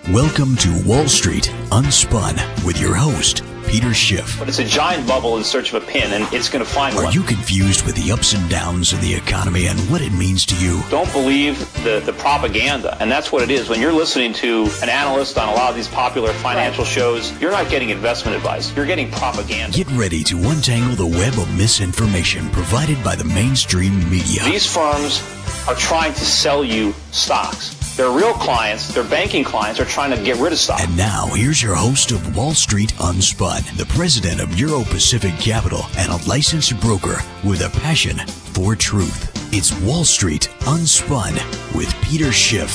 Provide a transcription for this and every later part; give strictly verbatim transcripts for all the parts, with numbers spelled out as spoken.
Welcome to Wall Street Unspun with your host, Peter Schiff. But it's a giant bubble in search of a pin, and it's going to find Are one. Are you confused with the ups and downs of the economy and what it means to you? Don't believe the, the propaganda, and that's what it is. When you're listening to an analyst on a lot of these popular financial right. shows, you're not getting investment advice. You're getting propaganda. Get ready to untangle the web of misinformation provided by the mainstream media. These firms are trying to sell you stocks. Their real clients, their banking clients, are trying to get rid of stock. And now, here's your host of Wall Street Unspun, the president of Euro Pacific Capital and a licensed broker with a passion for truth. It's Wall Street Unspun with Peter Schiff.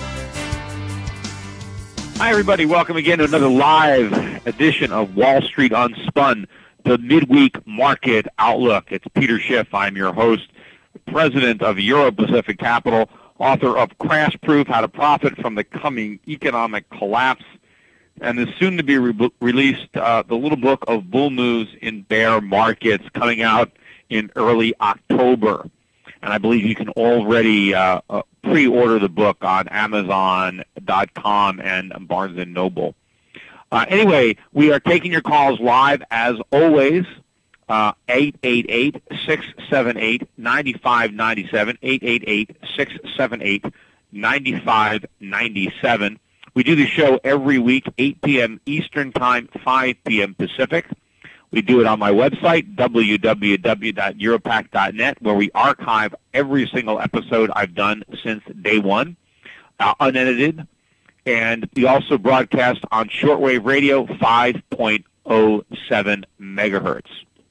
Hi, everybody. Welcome again to another live edition of Wall Street Unspun, the midweek market outlook. It's Peter Schiff. I'm your host, president of Euro Pacific Capital, author of Crash Proof, How to Profit from the Coming Economic Collapse, and the soon-to-be re- released uh, The Little Book of Bull Moves in Bear Markets, coming out in early October. And I believe you can already uh, uh, pre-order the book on Amazon dot com and Barnes and Noble. Uh, anyway, we are taking your calls live, as always. Uh, eight eight eight, six seven eight, nine five nine seven, eight eight eight, six seven eight, nine five nine seven. We do the show every week, eight p.m. Eastern Time, five p.m. Pacific. We do it on my website, w w w dot europac dot net, where we archive every single episode I've done since day one, uh, unedited. And we also broadcast on shortwave radio, five point oh seven megahertz.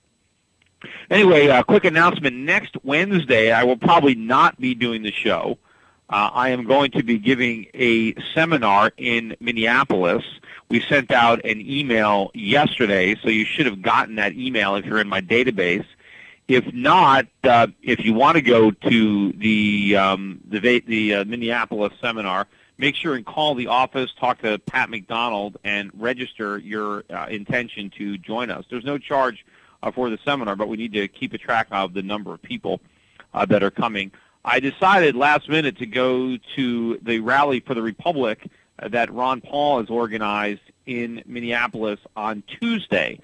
Anyway, a quick announcement. Next Wednesday, I will probably not be doing the show. Uh, I am going to be giving a seminar in Minneapolis. We sent out an email yesterday, so you should have gotten that email if you're in my database. If not, uh, if you want to go to the um, the, the uh, Minneapolis seminar, make sure and call the office, talk to Pat McDonald, and register your uh, intention to join us. There's no charge Uh, for the seminar, but we need to keep a track of the number of people uh, that are coming. I decided last minute to go to the Rally for the Republic uh, that Ron Paul has organized in Minneapolis on Tuesday.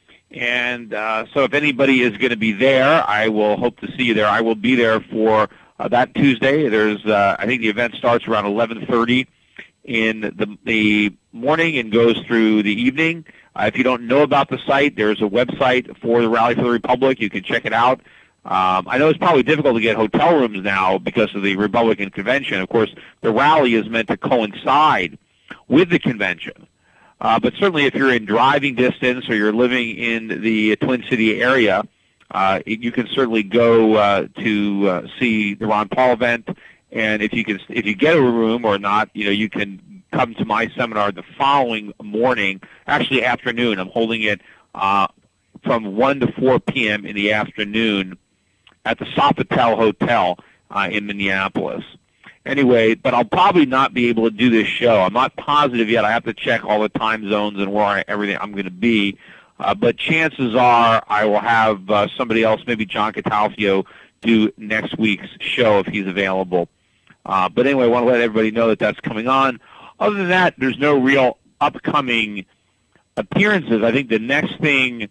And uh, so if anybody is going to be there, I will hope to see you there. I will be there for uh, that Tuesday. There's, uh, I think the event starts around eleven thirty in the, the morning and goes through the evening. Uh, if you don't know about the site, there's a website for the Rally for the Republic. You can check it out. Um, I know it's probably difficult to get hotel rooms now because of the Republican convention. Of course, the rally is meant to coincide with the convention. Uh, but certainly if you're in driving distance or you're living in the Twin City area, uh, you can certainly go uh, to uh, see the Ron Paul event. And if you can, if you get a room or not, you know, you can come to my seminar the following morning, actually afternoon. I'm holding it uh, from one to four p.m. in the afternoon at the Sofitel Hotel uh, in Minneapolis. Anyway, but I'll probably not be able to do this show. I'm not positive yet. I have to check all the time zones and where I, everything I'm going to be. Uh, but chances are I will have uh, somebody else, maybe John Catalfio, do next week's show if he's available. Uh, but anyway, I want to let everybody know that that's coming on. Other than that, there's no real upcoming appearances. I think the next thing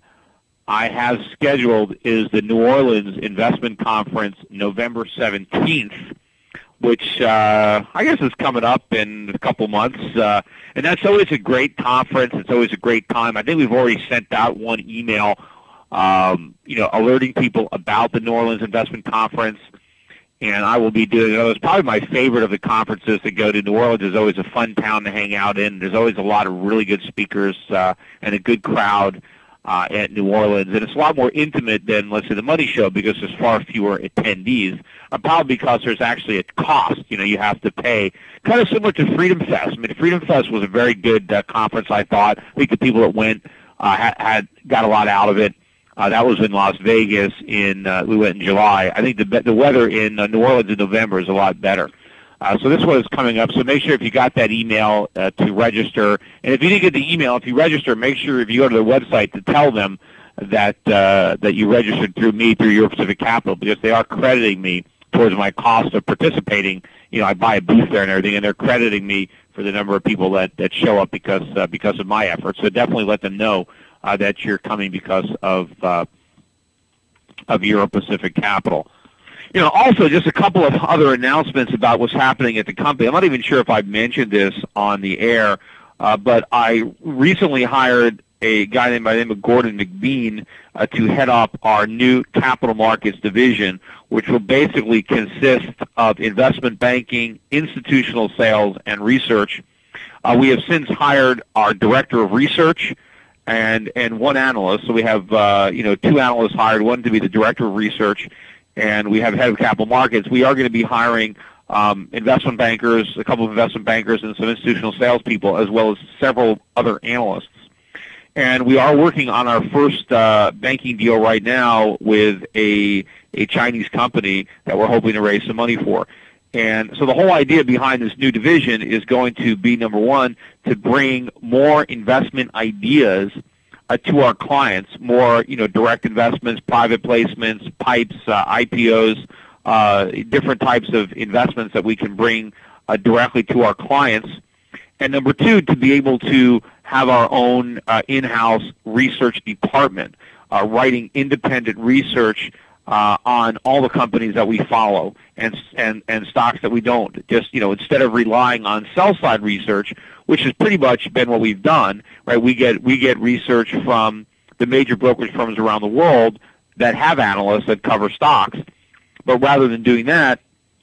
I have scheduled is the New Orleans Investment Conference, November seventeenth, which uh, I guess is coming up in a couple months. Uh, and that's always a great conference. It's always a great time. I think we've already sent out one email, um, you know, alerting people about the New Orleans Investment Conference. And I will be doing it. It's probably my favorite of the conferences to go to. New Orleans is always a fun town to hang out in. There's always a lot of really good speakers uh, and a good crowd uh, at New Orleans. And it's a lot more intimate than, let's say, the Money Show because there's far fewer attendees, uh, probably because there's actually a cost. You know, you have to pay, kind of similar to Freedom Fest. I mean, Freedom Fest was a very good uh, conference, I thought. I think the people that went uh, had, had got a lot out of it. Uh, that was in Las Vegas. In uh, we went in July. I think the the weather in uh, New Orleans in November is a lot better. Uh, so this one is coming up. So make sure if you got that email uh, to register. And if you didn't get the email, if you register, make sure if you go to their website to tell them that uh, that you registered through me through Euro Pacific Capital, because they are crediting me towards my cost of participating. You know, I buy a booth there and everything, and they're crediting me for the number of people that, that show up because uh, because of my efforts. So definitely let them know uh, that you're coming because of uh, of Euro Pacific Capital. You know, also just a couple of other announcements about what's happening at the company. I'm not even sure if I've mentioned this on the air, uh, but I recently hired a guy named by the name of Gordon McBean uh, to head up our new capital markets division, which will basically consist of investment banking, institutional sales, and research. Uh, we have since hired our director of research and and one analyst. So we have uh, you know two analysts hired, one to be the director of research, and we have head of capital markets. We are going to be hiring um, investment bankers, a couple of investment bankers, and some institutional salespeople, as well as several other analysts. And we are working on our first uh, banking deal right now with a a Chinese company that we're hoping to raise some money for. And so the whole idea behind this new division is going to be, number one, to bring more investment ideas uh, to our clients, more you know direct investments, private placements, pipes, uh, I P Os, uh, different types of investments that we can bring uh, directly to our clients. And number two, to be able to have our own uh, in-house research department, uh, writing independent research uh, on all the companies that we follow and and and stocks that we don't. Just you know, instead of relying on sell-side research, which has pretty much been what we've done, right? We get we get research from the major brokerage firms around the world that have analysts that cover stocks. But rather than doing that,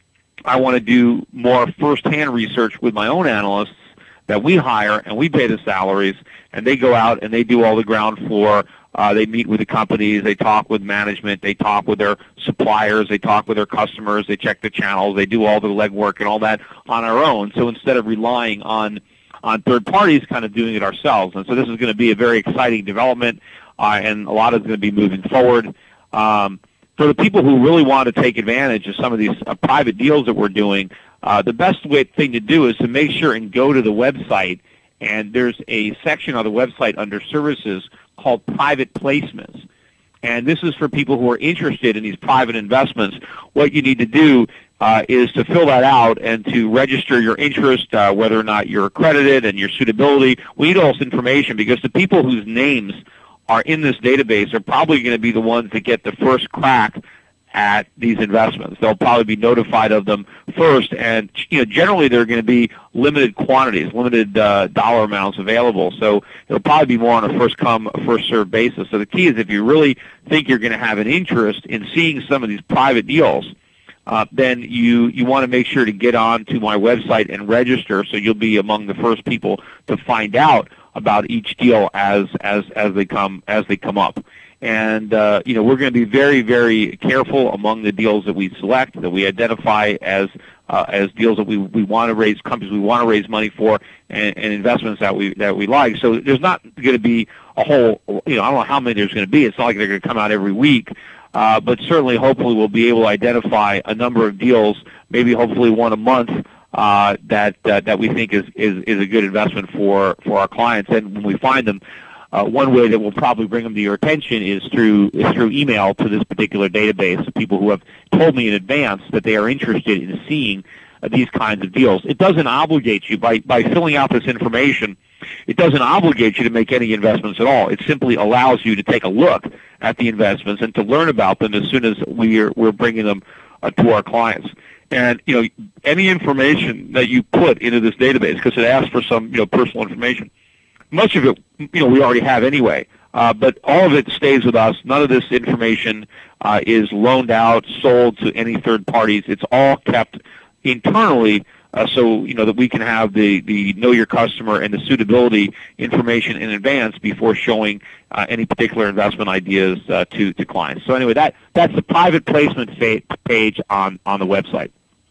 I want to do more first-hand research with my own analysts that we hire, and we pay the salaries, and they go out and they do all the ground floor. Uh, they meet with the companies, they talk with management, they talk with their suppliers, they talk with their customers, they check the channels, they do all the legwork and all that on our own. So instead of relying on on third parties, kind of doing it ourselves. And so this is going to be a very exciting development, uh, and a lot is going to be moving forward. Um, for the people who really want to take advantage of some of these uh, private deals that we're doing, Uh, the best way, thing to do is to make sure and go to the website, and there's a section on the website under services called private placements. And this is for people who are interested in these private investments. What you need to do uh, is to fill that out and to register your interest, uh, whether or not you're accredited and your suitability. We need all this information because the people whose names are in this database are probably going to be the ones that get the first crack at these investments. They'll probably be notified of them first, and you know generally they're going to be limited quantities, limited uh, dollar amounts available. So it'll probably be more on a first come, first served basis. So the key is if you really think you're going to have an interest in seeing some of these private deals, uh, then you you want to make sure to get on to my website and register, so you'll be among the first people to find out about each deal as as as they come as they come up. And, uh, you know, we're going to be very, very careful among the deals that we select, that we identify as uh, as deals that we, we want to raise, companies we want to raise money for, and, and investments that we that we like. So there's not going to be a whole, you know, I don't know how many there's going to be. It's not like they're going to come out every week. Uh, but certainly, hopefully, we'll be able to identify a number of deals, maybe hopefully one a month, uh, that uh, that we think is, is, is a good investment for, for our clients. And when we find them, Uh, one way that will probably bring them to your attention is through is through email to this particular database of people who have told me in advance that they are interested in seeing uh, these kinds of deals. It doesn't obligate you by by filling out this information. It doesn't obligate you to make any investments at all. It simply allows you to take a look at the investments and to learn about them as soon as we're we're bringing them uh, to our clients. And you know, any information that you put into this database, because it asks for some you know personal information. Much of it, you know, we already have anyway, uh, but all of it stays with us. None of this information uh, is loaned out, sold to any third parties. It's all kept internally, uh, so you know that we can have the, the know your customer and the suitability information in advance before showing uh, any particular investment ideas uh, to to clients. So anyway, that that's the private placement page on on the website.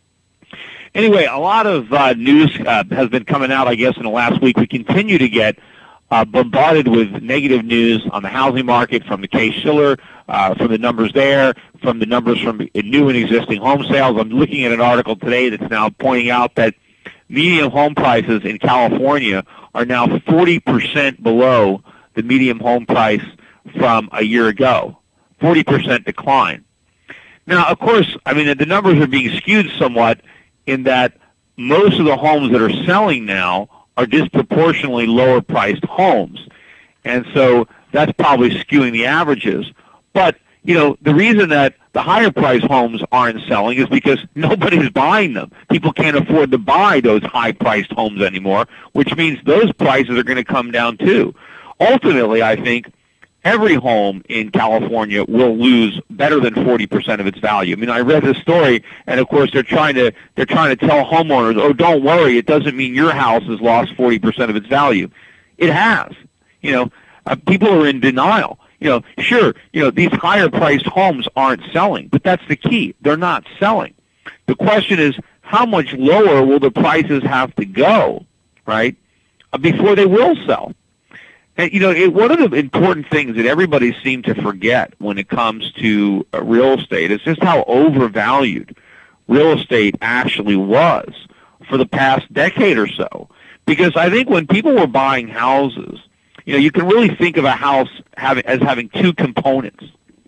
Anyway, a lot of uh, news uh, has been coming out, I guess, in the last week. We continue to get uh, bombarded with negative news on the housing market from the Case-Shiller, uh, from the numbers there, from the numbers from new and existing home sales. I'm looking at an article today that's now pointing out that median home prices in California are now forty percent below the median home price from a year ago, forty percent decline. Now, of course, I mean, the numbers are being skewed somewhat in that most of the homes that are selling now are disproportionately lower priced homes. And so that's probably skewing the averages. But, you know, the reason that the higher priced homes aren't selling is because nobody's buying them. People can't afford to buy those high priced homes anymore, which means those prices are going to come down too. Ultimately, I think every home in California will lose better than forty percent of its value. I mean, I read this story, and of course they're trying to they're trying to tell homeowners, oh, don't worry, it doesn't mean your house has lost forty percent of its value. It has. You know, uh, people are in denial. You know, sure, you know, these higher priced homes aren't selling, but that's the key. They're not selling. The question is, how much lower will the prices have to go, right, uh, before they will sell? And, you know, it, one of the important things that everybody seems to forget when it comes to uh, real estate is just how overvalued real estate actually was for the past decade or so. Because I think when people were buying houses, you know, you can really think of a house having, as having two components.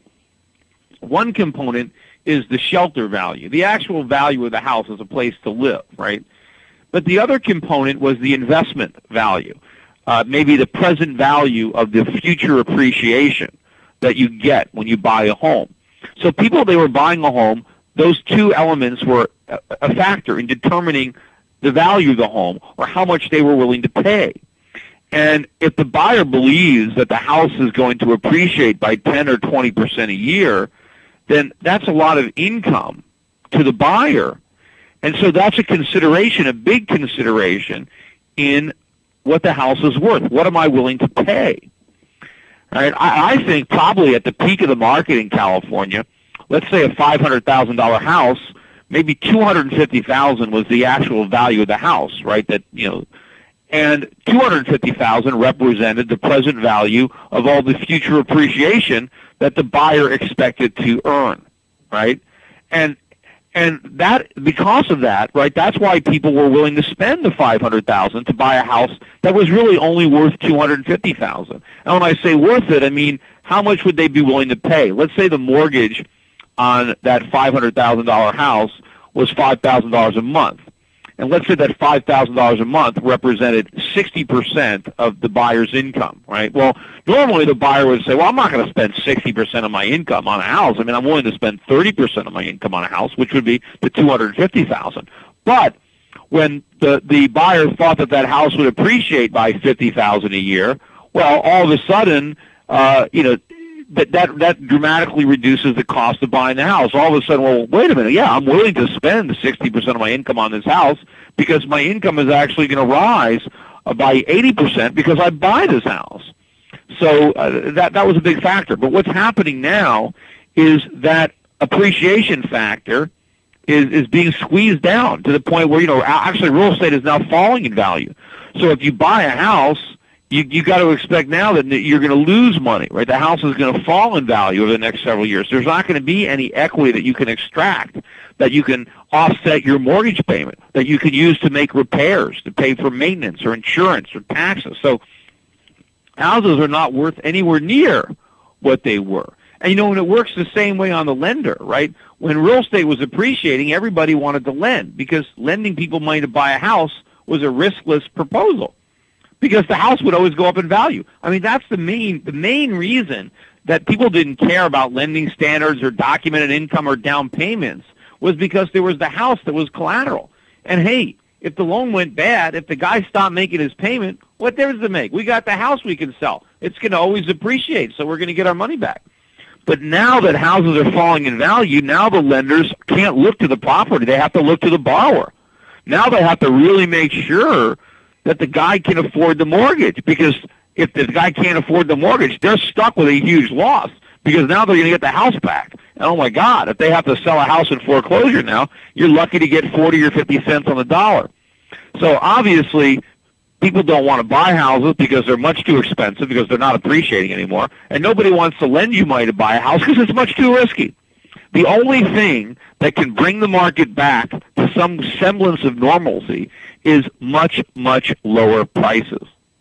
One component is the shelter value, the actual value of the house as a place to live, right? But the other component was the investment value, uh, maybe the present value of the future appreciation that you get when you buy a home. So people, they were buying a home, those two elements were a, a factor in determining the value of the home or how much they were willing to pay. And if the buyer believes that the house is going to appreciate by ten or twenty percent a year, then that's a lot of income to the buyer. And so that's a consideration, a big consideration in what the house is worth. What am I willing to pay? Right? I, I think probably at the peak of the market in California, let's say a five hundred thousand dollars house, maybe two hundred fifty thousand dollars was the actual value of the house, right? That, you know, and two hundred fifty thousand dollars represented the present value of all the future appreciation that the buyer expected to earn, right? And and that, because of that, right, that's why people were willing to spend the five hundred thousand dollars to buy a house that was really only worth two hundred fifty thousand dollars. And when I say worth it, I mean how much would they be willing to pay? Let's say the mortgage on that five hundred thousand dollars house was five thousand dollars a month. And let's say that five thousand dollars a month represented sixty percent of the buyer's income, right? Well, normally the buyer would say, well, I'm not going to spend sixty percent of my income on a house. I mean, I'm willing to spend thirty percent of my income on a house, which would be the two hundred fifty thousand dollars. But when the, the buyer thought that that house would appreciate by fifty thousand dollars a year, well, all of a sudden, uh, you know, That, that that dramatically reduces the cost of buying the house. All of a sudden, well, wait a minute, yeah, I'm willing to spend sixty percent of my income on this house because my income is actually going to rise by eighty percent because I buy this house. So uh, that that was a big factor. But what's happening now is that appreciation factor is, is being squeezed down to the point where, you know, actually real estate is now falling in value. So if you buy a house, You you got to expect now that you're going to lose money, right? The house is going to fall in value over the next several years. There's not going to be any equity that you can extract, that you can offset your mortgage payment, that you can use to make repairs, to pay for maintenance or insurance or taxes. So houses are not worth anywhere near what they were. And, you know, and it works the same way on the lender, right? When real estate was appreciating, everybody wanted to lend because lending people money to buy a house was a riskless proposal, because the house would always go up in value. I mean, that's the main the main reason that people didn't care about lending standards or documented income or down payments, was because there was the house that was collateral. And hey, if the loan went bad, if the guy stopped making his payment, what difference does it make? We got the house we can sell. It's going to always appreciate, so we're going to get our money back. But now that houses are falling in value, now the lenders can't look to the property. They have to look to the borrower. Now they have to really make sure that the guy can afford the mortgage, because if the guy can't afford the mortgage, they're stuck with a huge loss, because now they're going to get the house back. And oh my God, if they have to sell a house in foreclosure now, you're lucky to get forty or fifty cents on the dollar. So obviously, people don't want to buy houses because they're much too expensive, because they're not appreciating anymore, and nobody wants to lend you money to buy a house because it's much too risky. The only thing that can bring the market back to some semblance of normalcy is much, much lower prices.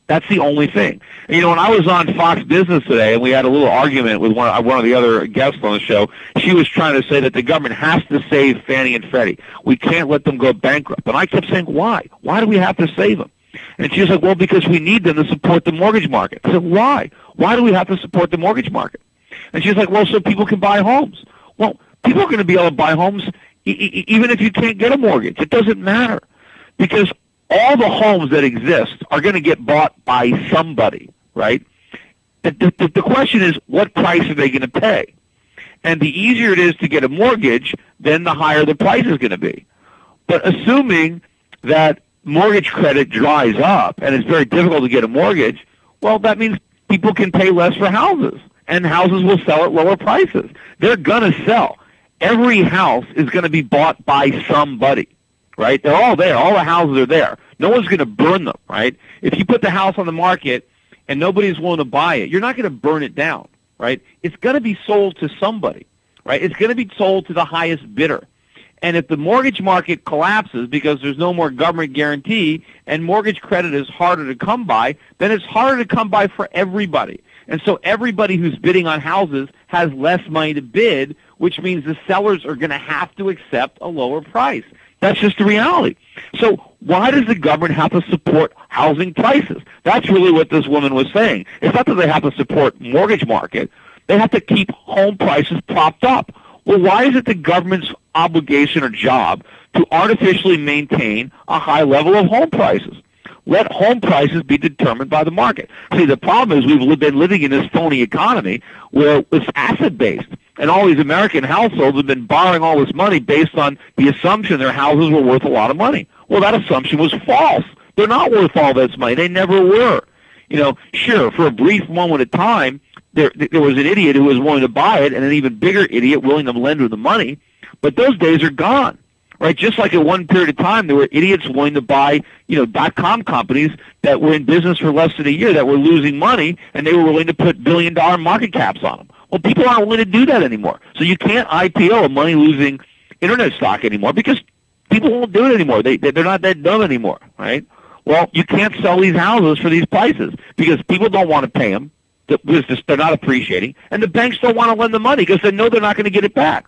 That's the only thing. And, you know, when I was on Fox Business today and we had a little argument with one, one of the other guests on the show, she was trying to say that the government has to save Fannie and Freddie. We can't let them go bankrupt. And I kept saying, why? Why do we have to save them? And she was like, well, because we need them to support the mortgage market. I said, why? Why do we have to support the mortgage market? And she's like, well, so people can buy homes. Well, people are going to be able to buy homes e- e- even if you can't get a mortgage. It doesn't matter, because all the homes that exist are going to get bought by somebody, right? The, the, the question is, what price are they going to pay? And the easier it is to get a mortgage, then the higher the price is going to be. But assuming that mortgage credit dries up and it's very difficult to get a mortgage, well, that means people can pay less for houses, and houses will sell at lower prices. They're going to sell. Every house is going to be bought by somebody, right? They're all there. All the houses are there. No one's going to burn them, right? If you put the house on the market and nobody's willing to buy it, you're not going to burn it down, right? It's going to be sold to somebody, right? It's going to be sold to the highest bidder. And if the mortgage market collapses because there's no more government guarantee and mortgage credit is harder to come by, then it's harder to come by for everybody. And so everybody who's bidding on houses has less money to bid, which means the sellers are going to have to accept a lower price. That's just the reality. So why does the government have to support housing prices? That's really what this woman was saying. It's not that they have to support mortgage market. They have to keep home prices propped up. Well, why is it the government's obligation or job to artificially maintain a high level of home prices? Let home prices be determined by the market. See, the problem is we've been living in this phony economy where it's asset-based, and all these American households have been borrowing all this money based on the assumption their houses were worth a lot of money. Well, that assumption was false. They're not worth all this money. They never were. You know, sure, for a brief moment of time, there, there was an idiot who was willing to buy it and an even bigger idiot willing to lend her the money, but those days are gone. Right, just like at one period of time, there were idiots willing to buy, you know, dot-com companies that were in business for less than a year that were losing money, and they were willing to put billion-dollar market caps on them. Well, people aren't willing to do that anymore. So you can't I P O a money-losing internet stock anymore because people won't do it anymore. They, they're not that dumb anymore, right? Well, you can't sell these houses for these prices because people don't want to pay them because they're not appreciating, and the banks don't want to lend the money because they know they're not going to get it back.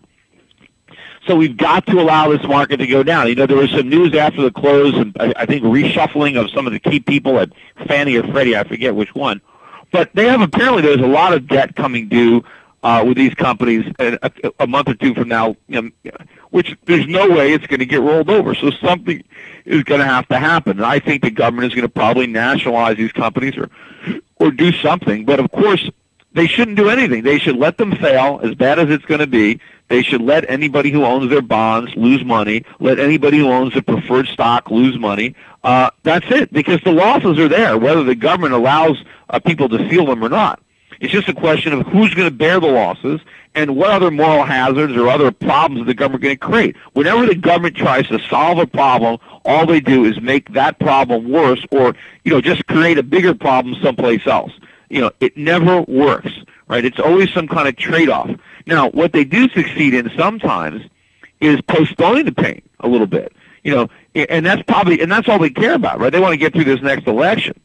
So we've got to allow this market to go down. You know, there was some news after the close, and I, I think reshuffling of some of the key people at Fannie or Freddie, I forget which one. But they have apparently there's a lot of debt coming due uh, with these companies a, a, a month or two from now, you know, which there's no way it's going to get rolled over. So something is going to have to happen. And I think the government is going to probably nationalize these companies or or do something. But, of course, they shouldn't do anything. They should let them fail, as bad as it's going to be. They should let anybody who owns their bonds lose money. Let anybody who owns the preferred stock lose money. Uh, that's it, because the losses are there, whether the government allows uh, people to feel them or not. It's just a question of who's going to bear the losses and what other moral hazards or other problems the government going to create. Whenever the government tries to solve a problem, all they do is make that problem worse or, you know, just create a bigger problem someplace else. You know, it never works, right? It's always some kind of trade-off. Now, what they do succeed in sometimes is postponing the pain a little bit, you know, and that's probably, and that's all they care about, right? They want to get through this next election.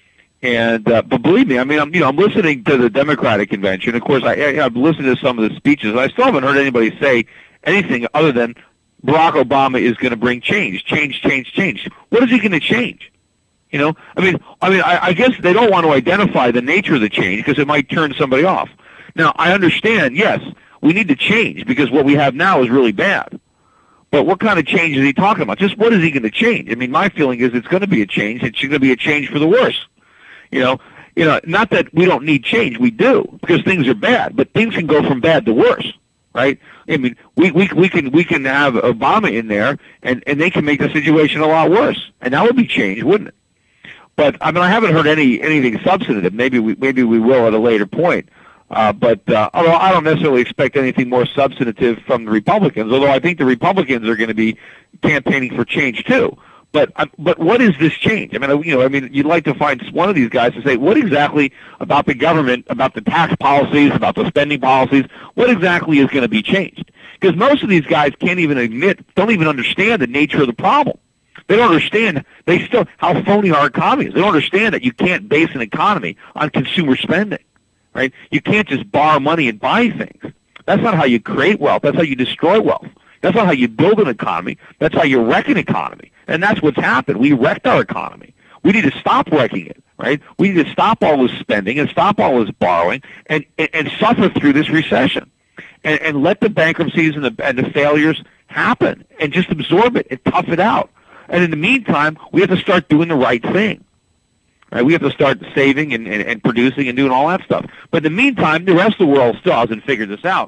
And, uh, but believe me, I mean, I'm, you know, I'm listening to the Democratic convention. Of course, I, I, I've listened to some of the speeches, and I still haven't heard anybody say anything other than Barack Obama is going to bring change, change, change, change. What is he going to change? You know, I mean, I mean, I, I guess they don't want to identify the nature of the change because it might turn somebody off. Now, I understand, yes, we need to change because what we have now is really bad. But what kind of change is he talking about? Just what is he going to change? I mean, my feeling is it's going to be a change. It's going to be a change for the worse. You know, you know, not that we don't need change. We do because things are bad, but things can go from bad to worse, right? I mean, we we we can we can have Obama in there, and and they can make the situation a lot worse, and that would be change, wouldn't it? But I mean, I haven't heard any anything substantive. Maybe we maybe we will at a later point. Uh, but uh, although I don't necessarily expect anything more substantive from the Republicans, although I think the Republicans are going to be campaigning for change too. But uh, but what is this change? I mean, you know, I mean, you'd like to find one of these guys to say what exactly about the government, about the tax policies, about the spending policies, what exactly is going to be changed? Because most of these guys can't even admit, don't even understand the nature of the problem. They don't understand they still how phony our economy is. They don't understand that you can't base an economy on consumer spending, right? You can't just borrow money and buy things. That's not how you create wealth. That's how you destroy wealth. That's not how you build an economy. That's how you wreck an economy. And that's what's happened. We wrecked our economy. We need to stop wrecking it, right? We need to stop all this spending and stop all this borrowing and, and, and suffer through this recession and, and let the bankruptcies and the, and the failures happen and just absorb it and tough it out. And in the meantime, we have to start doing the right thing. Right? We have to start saving and, and, and producing and doing all that stuff. But in the meantime, the rest of the world still hasn't figured this out.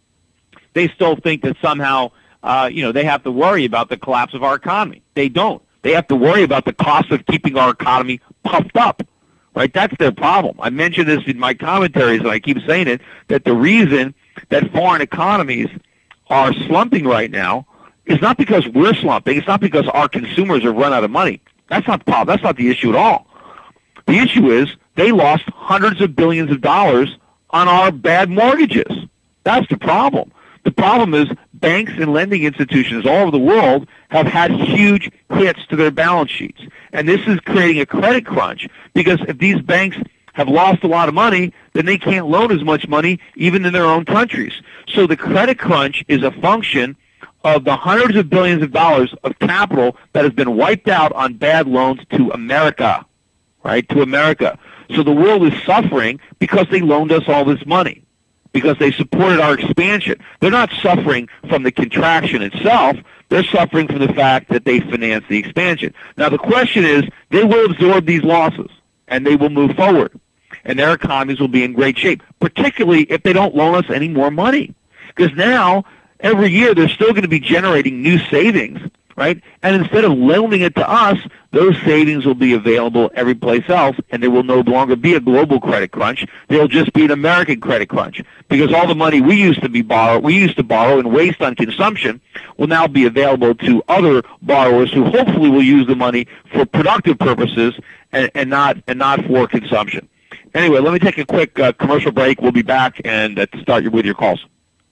They still think that somehow, uh, you know, they have to worry about the collapse of our economy. They don't. They have to worry about the cost of keeping our economy puffed up. Right? That's their problem. I mentioned this in my commentaries, and I keep saying it, that the reason that foreign economies are slumping right now is not because we're slumping. It's not because our consumers have run out of money. That's not the problem. That's not the issue at all. The issue is they lost hundreds of billions of dollars on our bad mortgages. That's the problem. The problem is banks and lending institutions all over the world have had huge hits to their balance sheets. And this is creating a credit crunch because if these banks have lost a lot of money, then they can't loan as much money even in their own countries. So the credit crunch is a function of the hundreds of billions of dollars of capital that has been wiped out on bad loans to America, right, to America. So the world is suffering because they loaned us all this money, because they supported our expansion. They're not suffering from the contraction itself. They're suffering from the fact that they financed the expansion. Now the question is, they will absorb these losses, and they will move forward, and their economies will be in great shape, particularly if they don't loan us any more money. Because now, every year, they're still going to be generating new savings, right? And instead of loaning it to us, those savings will be available every place else, and there will no longer be a global credit crunch. There will just be an American credit crunch, because all the money we used to be borrow, we used to borrow and waste on consumption will now be available to other borrowers who hopefully will use the money for productive purposes and, and not and not for consumption. Anyway, let me take a quick uh, commercial break. We'll be back and uh, start your, with your calls.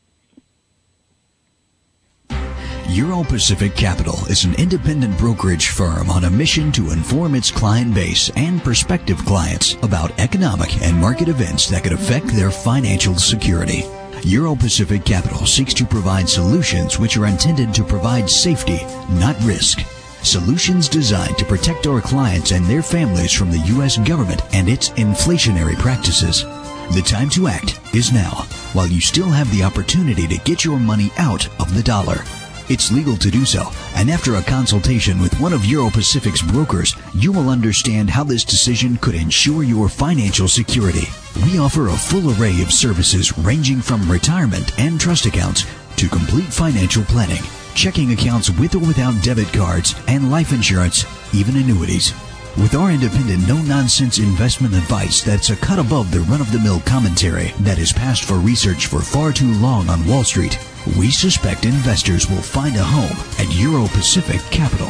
Euro Pacific Capital is an independent brokerage firm on a mission to inform its client base and prospective clients about economic and market events that could affect their financial security. Euro Pacific Capital seeks to provide solutions which are intended to provide safety, not risk. Solutions designed to protect our clients and their families from the U S government and its inflationary practices. The time to act is now, while you still have the opportunity to get your money out of the dollar. It's legal to do so, and after a consultation with one of Euro Pacific's brokers, you will understand how this decision could ensure your financial security. We offer a full array of services ranging from retirement and trust accounts to complete financial planning, checking accounts with or without debit cards, and life insurance, even annuities. With our independent, no-nonsense investment advice that's a cut above the run-of-the-mill commentary that has passed for research for far too long on Wall Street, we suspect investors will find a home at Euro Pacific Capital.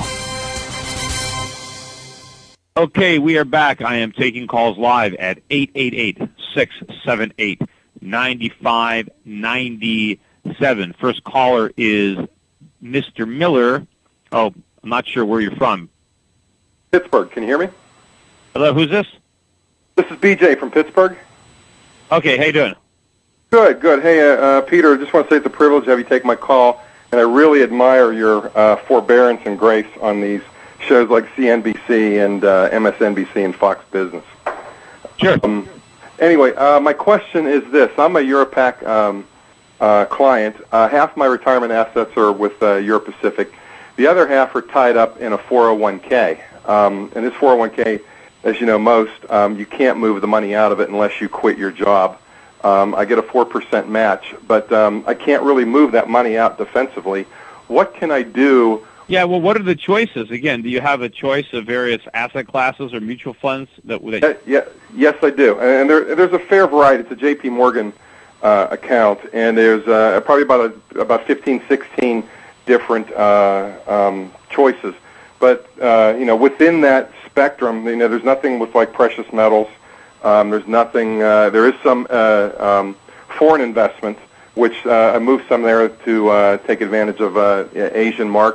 Okay, we are back. I am taking calls live at eight eight eight, six seven eight, nine five nine seven. First caller is Mister Miller. Oh, I'm not sure where you're from. Pittsburgh. Can you hear me? Hello, who's this? This is B J from Pittsburgh. Okay, how you doing? Good, good. Hey, uh, uh, Peter, I just want to say it's a privilege to have you take my call, and I really admire your uh, forbearance and grace on these shows like C N B C and uh, M S N B C and Fox Business. Sure. Um, anyway, uh, my question is this. I'm a Europac um, uh, client. Uh, half my retirement assets are with uh, Euro Pacific. The other half are tied up in a four oh one k. Um, and this four oh one k, as you know most, um, you can't move the money out of it unless you quit your job. Um, I get a four percent match, but um, I can't really move that money out defensively. What can I do? Yeah, well, what are the choices? Again, do you have a choice of various asset classes or mutual funds? that? that uh, yeah, Yes, I do. And there, there's a fair variety. It's a J P Morgan uh, account, and there's uh, probably about a, about fifteen, sixteen different uh, um, choices. But, uh, you know, within that spectrum, you know, there's nothing with, like, precious metals. Um, there's nothing, uh, there is some uh, um, foreign investments, which uh, I moved some there to uh, take advantage of uh, Asian market.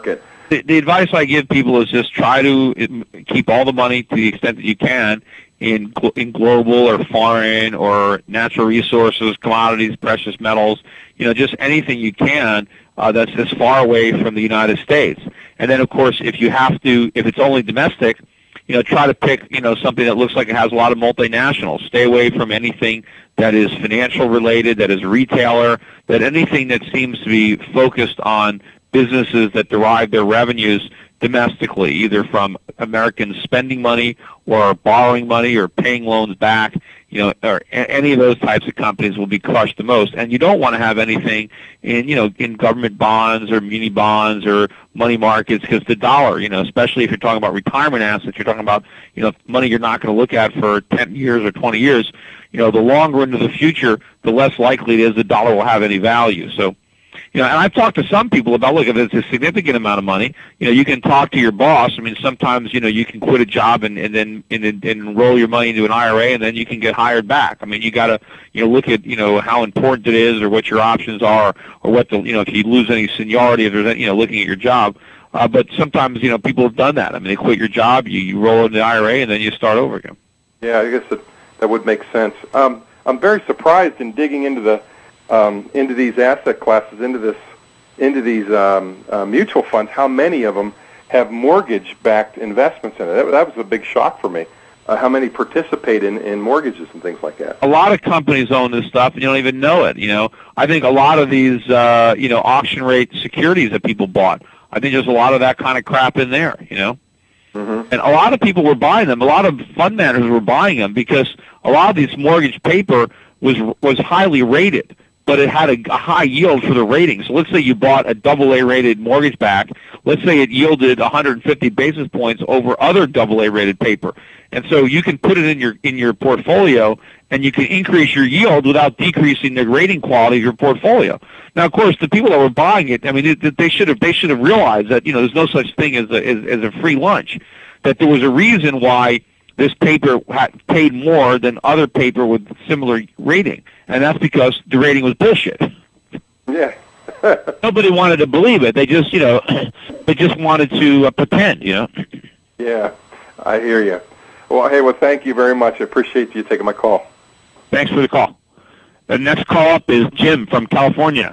The, the advice I give people is just try to keep all the money to the extent that you can in in global or foreign or natural resources, commodities, precious metals, you know, just anything you can uh, that's as far away from the United States. And then, of course, if you have to, if it's only domestic, you know, try to pick, you know, something that looks like it has a lot of multinationals. Stay away from anything that is financial related, that is retailer, that anything that seems to be focused on businesses that derive their revenues domestically, either from Americans spending money or borrowing money or paying loans back, you know, or any of those types of companies will be crushed the most. And you don't want to have anything in, you know, in government bonds or muni bonds or money markets, because the dollar, you know, especially if you're talking about retirement assets, you're talking about, you know, money you're not going to look at for ten years or twenty years, you know, the longer into the future, the less likely it is the dollar will have any value. So, you know, and I've talked to some people about, look, if it's a significant amount of money, you know, you can talk to your boss. I mean, sometimes, you know, you can quit a job and, and then and, and enroll your money into an I R A, and then you can get hired back. I mean, you got to, you know, look at, you know, how important it is or what your options are or what the, you know, if you lose any seniority, if there's any, you know, looking at your job. Uh, but sometimes, you know, people have done that. I mean, they quit your job, you, you roll into the I R A, and then you start over again. Yeah, I guess that, that would make sense. Um, I'm very surprised in digging into the um, into these asset classes, into this into these um, uh, mutual funds, how many of them have mortgage-backed investments in it. That, that was a big shock for me, uh, how many participate in, in mortgages and things like that. A lot of companies own this stuff, and you don't even know it. You know, I think a lot of these, uh, you know, auction rate securities that people bought, I think there's a lot of that kind of crap in there, you know. Mm-hmm. And a lot of people were buying them. A lot of fund managers were buying them because a lot of this mortgage paper was was highly rated, but it had a, a high yield for the rating. So let's say you bought a double A rated mortgage back. Let's say it yielded one hundred fifty basis points over other double A rated paper. And so you can put it in your in your portfolio, and you can increase your yield without decreasing the rating quality of your portfolio. Now, of course, the people that were buying it, I mean, they should have they should have realized that, you know, there's no such thing as a, as, as a free lunch, that there was a reason why this paper had paid more than other paper with similar rating, and that's because the rating was bullshit. Yeah. Nobody wanted to believe it. They just, you know, they just wanted to uh, pretend, you know. Yeah, I hear you. Well, hey, well, thank you very much. I appreciate you taking my call. Thanks for the call. The next call up is Jim from California.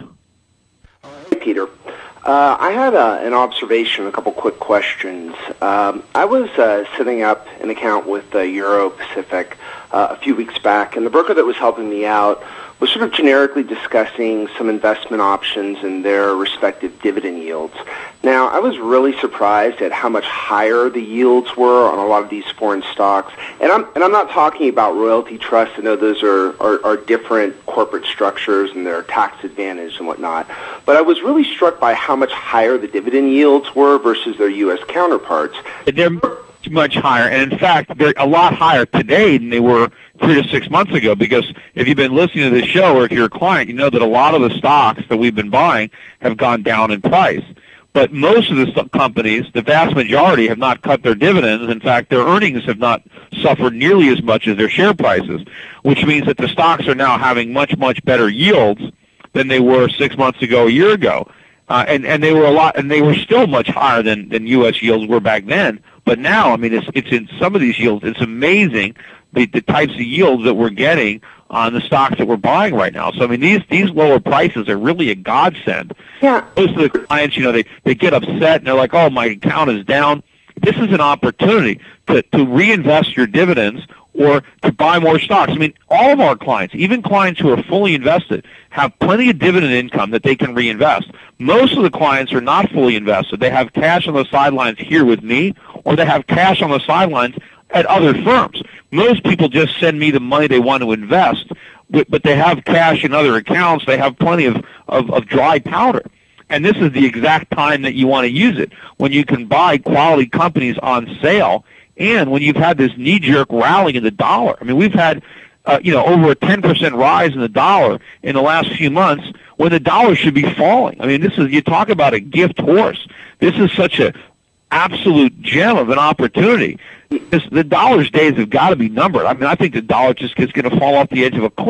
Hey, Peter. Uh, I had uh, an observation, a couple quick questions. Um, I was uh, setting up an account with uh, Euro Pacific uh, a few weeks back, and the broker that was helping me out was sort of generically discussing some investment options and their respective dividend yields. Now, I was really surprised at how much higher the yields were on a lot of these foreign stocks. And I'm and I'm not talking about royalty trusts. I know those are, are, are different corporate structures and they're tax advantaged and whatnot. But I was really struck by how much higher the dividend yields were versus their U S counterparts. They're much higher, and in fact, they're a lot higher today than they were three to six months ago, because if you've been listening to this show or if you're a client, you know that a lot of the stocks that we've been buying have gone down in price. But most of the companies, the vast majority, have not cut their dividends. In fact, their earnings have not suffered nearly as much as their share prices, which means that the stocks are now having much, much better yields than they were six months ago, a year ago. Uh, and, and they were a lot, and they were still much higher than, than U S yields were back then. But now, I mean, it's, it's in some of these yields, it's amazing the, the types of yields that we're getting on the stocks that we're buying right now. So, I mean, these, these lower prices are really a godsend. Yeah. Most of the clients, you know, they, they get upset and they're like, oh, my account is down. This is an opportunity to, to reinvest your dividends or to buy more stocks. I mean, all of our clients, even clients who are fully invested, have plenty of dividend income that they can reinvest. Most of the clients are not fully invested. They have cash on the sidelines here with me, or they have cash on the sidelines at other firms. Most people just send me the money they want to invest, but, but they have cash in other accounts. They have plenty of, of, of dry powder. And this is the exact time that you want to use it, when you can buy quality companies on sale, and when you've had this knee-jerk rally in the dollar. I mean, we've had, uh, you know, over a ten percent rise in the dollar in the last few months when the dollar should be falling. I mean, this is, you talk about a gift horse. This is such a absolute gem of an opportunity. This, the dollar's days have got to be numbered. I mean, I think the dollar just is going to fall off the edge of a cliff.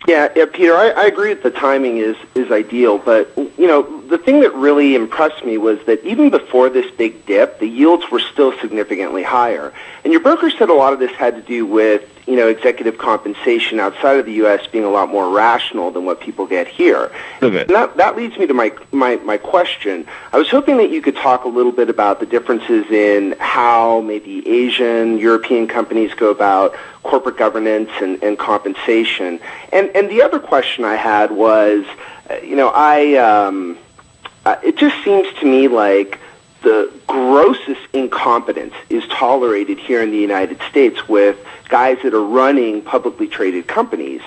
Yeah, yeah, Peter, I, I agree that the timing is, is ideal, but, you know, the thing that really impressed me was that even before this big dip, the yields were still significantly higher. And your broker said a lot of this had to do with, you know, executive compensation outside of the U S being a lot more rational than what people get here. Okay. And that, that leads me to my, my, my question. I was hoping that you could talk a little bit about the differences in how maybe Asian, European companies go about corporate governance and, and compensation. And, and the other question I had was, you know, I, um, uh, it just seems to me like the grossest incompetence is tolerated here in the United States with guys that are running publicly traded companies.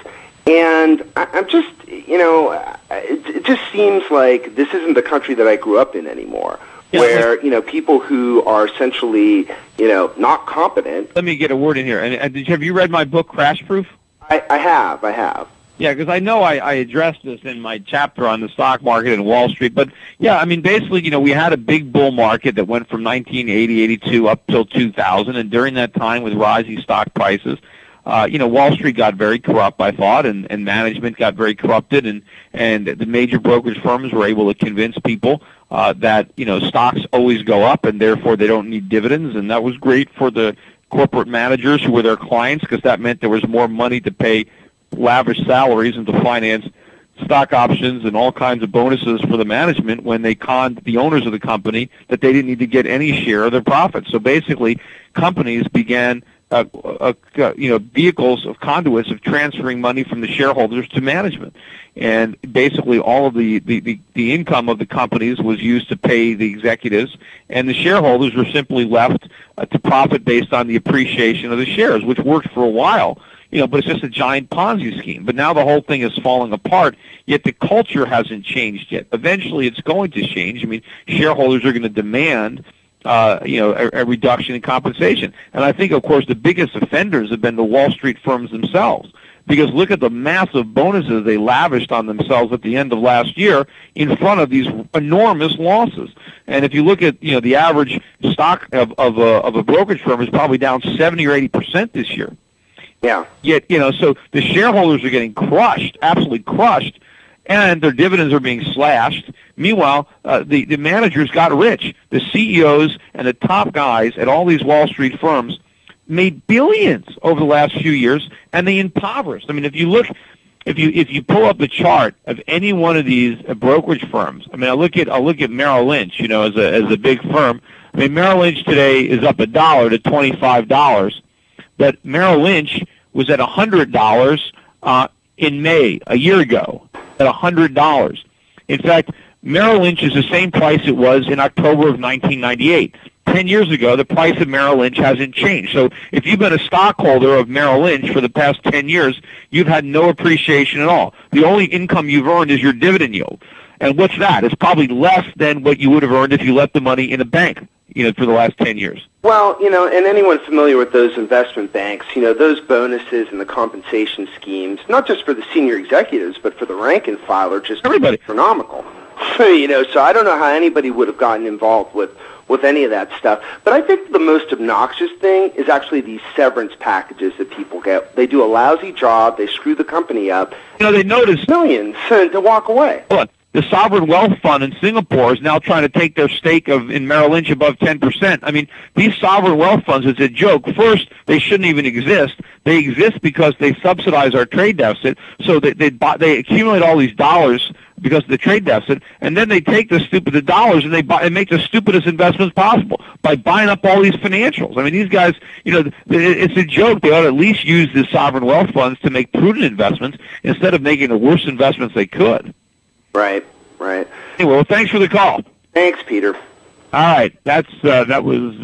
And I, I'm just, you know, it, it just seems like this isn't the country that I grew up in anymore, yeah, where, you know, people who are essentially, you know, not competent. Let me get a word in here. And, and did, have you read my book, Crash Proof? I, I have, I have. Yeah, because I know I, I addressed this in my chapter on the stock market and Wall Street. But, yeah, I mean, basically, you know, we had a big bull market that went from nineteen eighty, eighty-two up till two thousand. And during that time with rising stock prices, uh, you know, Wall Street got very corrupt, I thought, and, and management got very corrupted. And, and the major brokerage firms were able to convince people uh, that, you know, stocks always go up and therefore they don't need dividends. And that was great for the corporate managers who were their clients because that meant there was more money to pay lavish salaries and to finance stock options and all kinds of bonuses for the management when they conned the owners of the company that they didn't need to get any share of their profits. So basically, companies began, uh, uh, you know, vehicles of conduits of transferring money from the shareholders to management. And basically, all of the, the, the, the income of the companies was used to pay the executives, and the shareholders were simply left uh, to profit based on the appreciation of the shares, which worked for a while. You know, but it's just a giant Ponzi scheme. But now the whole thing is falling apart, yet the culture hasn't changed yet. Eventually it's going to change. I mean, shareholders are going to demand, uh, you know, a, a reduction in compensation. And I think, of course, the biggest offenders have been the Wall Street firms themselves. Because look at the massive bonuses they lavished on themselves at the end of last year in front of these enormous losses. And if you look at, you know, the average stock of, of, a, of a brokerage firm is probably down seventy or eighty percent this year. Yeah. Yet, you know, so the shareholders are getting crushed, absolutely crushed, and their dividends are being slashed. Meanwhile, uh, the, the managers got rich. The C E Os and the top guys at all these Wall Street firms made billions over the last few years, and they impoverished. I mean, if you look, if you if you pull up the chart of any one of these uh, brokerage firms, I mean, I look at I look at Merrill Lynch, you know, as a as a big firm. I mean, Merrill Lynch today is up a dollar to twenty-five dollars, but Merrill Lynch was at one hundred dollars uh, in May, a year ago, at one hundred dollars. In fact, Merrill Lynch is the same price it was in October of nineteen ninety-eight. Ten years ago, the price of Merrill Lynch hasn't changed. So if you've been a stockholder of Merrill Lynch for the past ten years, you've had no appreciation at all. The only income you've earned is your dividend yield. And what's that? It's probably less than what you would have earned if you left the money in a bank, you know, for the last ten years. Well, you know, and anyone familiar with those investment banks, you know, those bonuses and the compensation schemes, not just for the senior executives, but for the rank and file are just everybody astronomical. You know, so I don't know how anybody would have gotten involved with, with any of that stuff. But I think the most obnoxious thing is actually these severance packages that people get. They do a lousy job, they screw the company up. You know, they notice millions to walk away. Hold on. The Sovereign Wealth Fund in Singapore is now trying to take their stake of in Merrill Lynch above ten percent. I mean, these sovereign wealth funds, it's a joke. First, they shouldn't even exist. They exist because they subsidize our trade deficit, so they they, buy, they accumulate all these dollars because of the trade deficit, and then they take the stupid the dollars and they buy and make the stupidest investments possible by buying up all these financials. I mean, these guys, you know, it's a joke. They ought to at least use the sovereign wealth funds to make prudent investments instead of making the worst investments they could. Right, right. Anyway, well, thanks for the call. Thanks, Peter. All right, that's uh, that was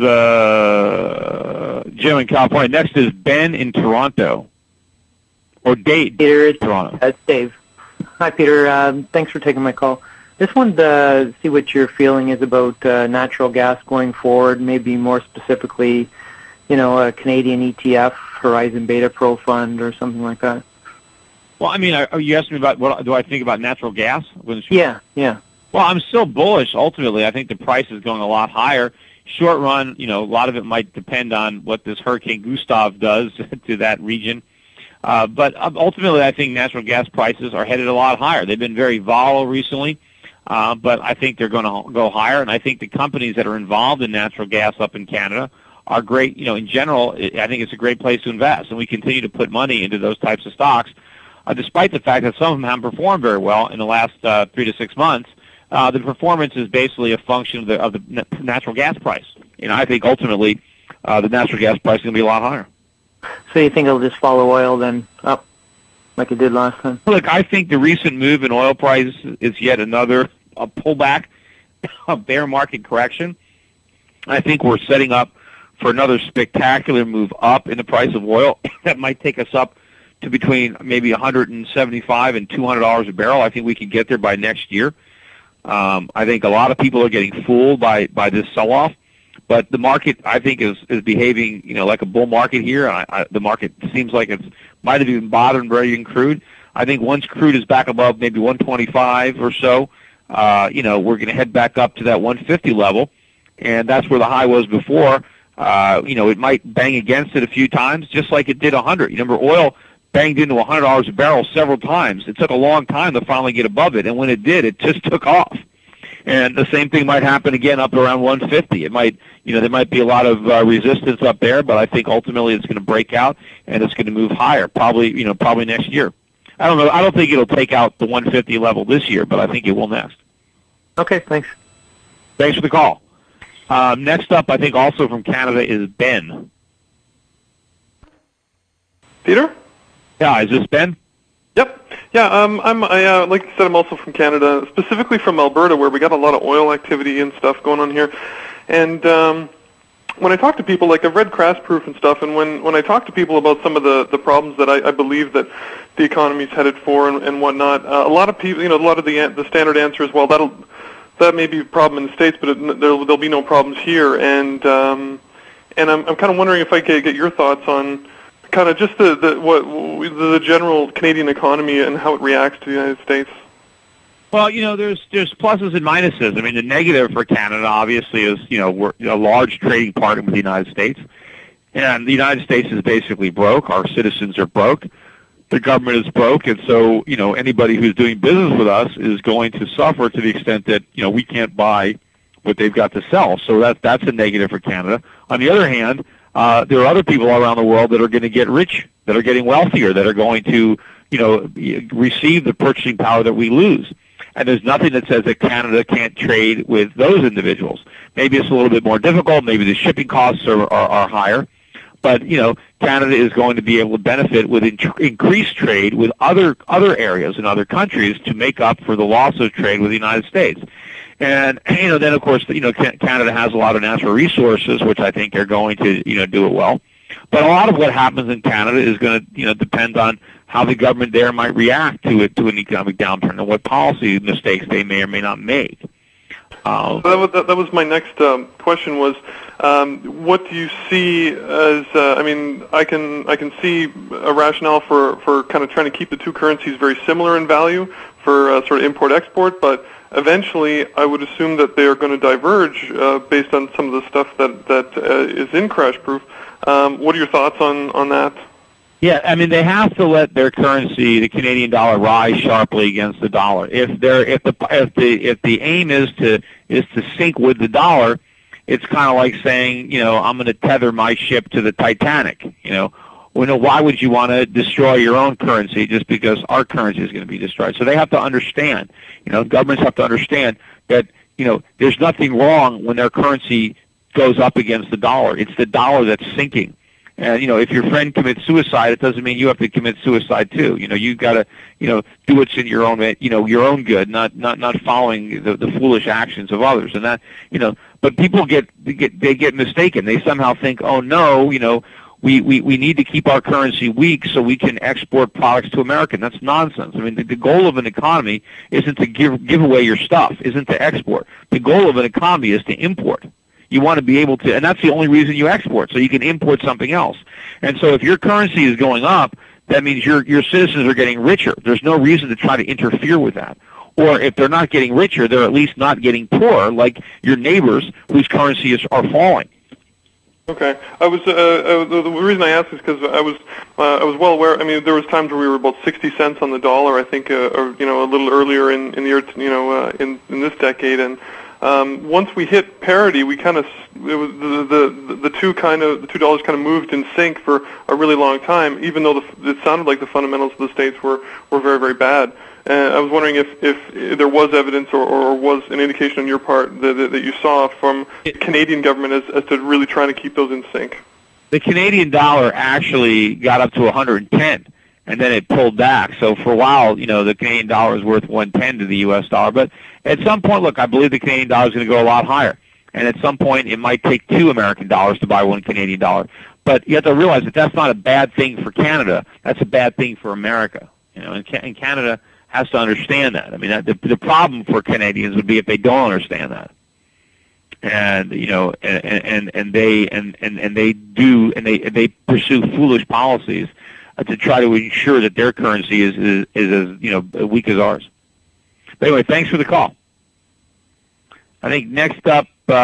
uh, Jim in California. Next is Ben in Toronto, or Dave. Peter, it's Toronto. That's Dave. Hi, Peter. Um, thanks for taking my call. Just wanted to see what your feeling is about uh, natural gas going forward. Maybe more specifically, you know, a Canadian E T F, Horizon Beta Pro Fund, or something like that. Well, I mean, are you asking me about what do I think about natural gas? Yeah, yeah. Well, I'm still bullish. Ultimately, I think the price is going a lot higher. Short run, you know, a lot of it might depend on what this Hurricane Gustav does to that region. Uh, but ultimately, I think natural gas prices are headed a lot higher. They've been very volatile recently, uh, but I think they're going to go higher. And I think the companies that are involved in natural gas up in Canada are great. You know, in general, I think it's a great place to invest, and we continue to put money into those types of stocks, uh, despite the fact that some of them haven't performed very well in the last uh, three to six months. Uh, the performance is basically a function of the, of the natural gas price. You know, I think ultimately uh, the natural gas price is going to be a lot higher. So you think it'll just follow oil then up like it did last time? Look, I think the recent move in oil prices is yet another a pullback, a bear market correction. I think we're setting up for another spectacular move up in the price of oil that might take us up to between maybe one hundred seventy-five and two hundred dollars a barrel. I think we can get there by next year. Um, I think a lot of people are getting fooled by, by this sell-off, but the market, I think, is, is behaving, you know, like a bull market here. I, I, the market seems like it might have even bottomed right in crude. I think once crude is back above maybe one twenty-five or so, uh, you know, we're going to head back up to that one fifty level, and that's where the high was before. Uh, you know, it might bang against it a few times, just like it did one hundred. You remember, oil banged into one hundred dollars a barrel several times. It took a long time to finally get above it, and when it did, it just took off. And the same thing might happen again up around one fifty. It might, you know, there might be a lot of uh, resistance up there, but I think ultimately it's going to break out and it's going to move higher, probably, you know, probably next year. I don't know. I don't think it'll take out the one fifty level this year, but I think it will next. Okay, thanks. Thanks for the call. Um, next up, I think also from Canada is Ben. Peter? Yeah, is this Ben? Yep. Yeah, um, I'm, I, uh, like I said, I'm also from Canada, specifically from Alberta, where we got a lot of oil activity and stuff going on here. And um, when I talk to people, like I've read Crash Proof and stuff, and when, when I talk to people about some of the, the problems that I, I believe that the economy's headed for and, and whatnot, uh, a lot of people, you know, a lot of the the standard answer is, well, that'll that may be a problem in the States, but it, there'll, there'll be no problems here. And um, and I'm, I'm kind of wondering if I could get your thoughts on kind of just the, the what the general Canadian economy and how it reacts to the United States. Well, you know, there's there's pluses and minuses. I mean, the negative for Canada obviously is, you know, we're a large trading partner with the United States, and the United States is basically broke. Our citizens are broke. The government is broke, and so, you know, anybody who's doing business with us is going to suffer to the extent that, you know, we can't buy what they've got to sell. So that that's a negative for Canada. On the other hand, uh, there are other people around the world that are going to get rich, that are getting wealthier, that are going to, you know, receive the purchasing power that we lose. And there's nothing that says that Canada can't trade with those individuals. Maybe it's a little bit more difficult. Maybe the shipping costs are, are, are higher. But, you know, Canada is going to be able to benefit with in- increased trade with other other areas and other countries to make up for the loss of trade with the United States. And, you know, then, of course, you know, Canada has a lot of natural resources, which I think are going to, you know, do it well. But a lot of what happens in Canada is going to, you know, depend on how the government there might react to it, to an economic downturn, and what policy mistakes they may or may not make. Um, that, was, that, that was my next um, question was, um, what do you see as, uh, I mean, I can I can see a rationale for, for kind of trying to keep the two currencies very similar in value for uh, sort of import-export, but eventually I would assume that they are going to diverge uh, based on some of the stuff that, that uh, is in Crash Proof. Um, what are your thoughts on, on that? Yeah, I mean, they have to let their currency, the Canadian dollar, rise sharply against the dollar. If they're if the if the if the aim is to is to sink with the dollar, it's kind of like saying, you know, I'm going to tether my ship to the Titanic. You know, well, no, why would you want to destroy your own currency just because our currency is going to be destroyed? So they have to understand. You know, governments have to understand that, you know, there's nothing wrong when their currency goes up against the dollar. It's the dollar that's sinking. And, you know, if your friend commits suicide, it doesn't mean you have to commit suicide too. You know, you've got to, you know, do what's in your own, you know, your own good, not not not following the, the foolish actions of others. And that, you know, but people get, they get they get mistaken. They somehow think, oh no, you know, we, we, we need to keep our currency weak so we can export products to America. And that's nonsense. I mean, the, the goal of an economy isn't to give give away your stuff, isn't to export. The goal of an economy is to import. You want to be able to, and that's the only reason you export, so you can import something else. And so if your currency is going up, that means your your citizens are getting richer. There's no reason to try to interfere with that. Or if they're not getting richer, they're at least not getting poorer, like your neighbors whose currencies are falling. Okay, I was uh, uh, the, the reason I asked is because I was uh, I was well aware. I mean, there was times where we were about sixty cents on the dollar. I think, uh, or you know, a little earlier in, in the year, you know, uh, in in this decade, and um, once we hit parity, we kind of it was the, the the two kind of the two dollars kind of moved in sync for a really long time, even though the, it sounded like the fundamentals of the states were were very very bad. And I was wondering if, if there was evidence or, or was an indication on your part that, that, that you saw from the Canadian government as, as to really trying to keep those in sync. The Canadian dollar actually got up to one hundred ten, and then it pulled back. So for a while, you know, the Canadian dollar is worth one ten to the U S dollar. But at some point, look, I believe the Canadian dollar is going to go a lot higher. And at some point, it might take two American dollars to buy one Canadian dollar. But you have to realize that that's not a bad thing for Canada. That's a bad thing for America. You know, in, in Canada has to understand that. I mean, that, the the problem for Canadians would be if they don't understand that, and you know, and and, and they and, and, and they do and they they pursue foolish policies uh, to try to ensure that their currency is, is is as you know weak as ours. But anyway, thanks for the call. I think next up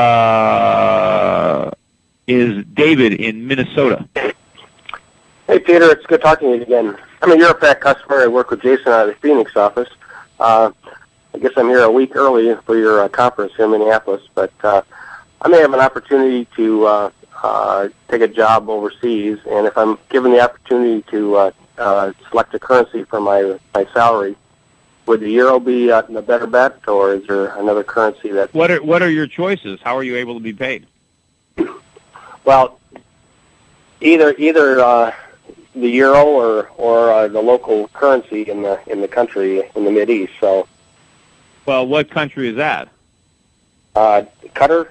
uh, is David in Minnesota. Hey, Peter, it's good talking to you again. I'm a Europac customer. I work with Jason out of the Phoenix office. Uh, I guess I'm here a week early for your uh, conference here in Minneapolis, but uh, I may have an opportunity to uh, uh, take a job overseas, and if I'm given the opportunity to uh, uh, select a currency for my my salary, would the euro be uh, a better bet, or is there another currency that... What are, what are your choices? How are you able to be paid? Well, either... either uh, the euro or or uh, the local currency in the in the country in the Mideast. So, well, what country is that? Uh, Qatar.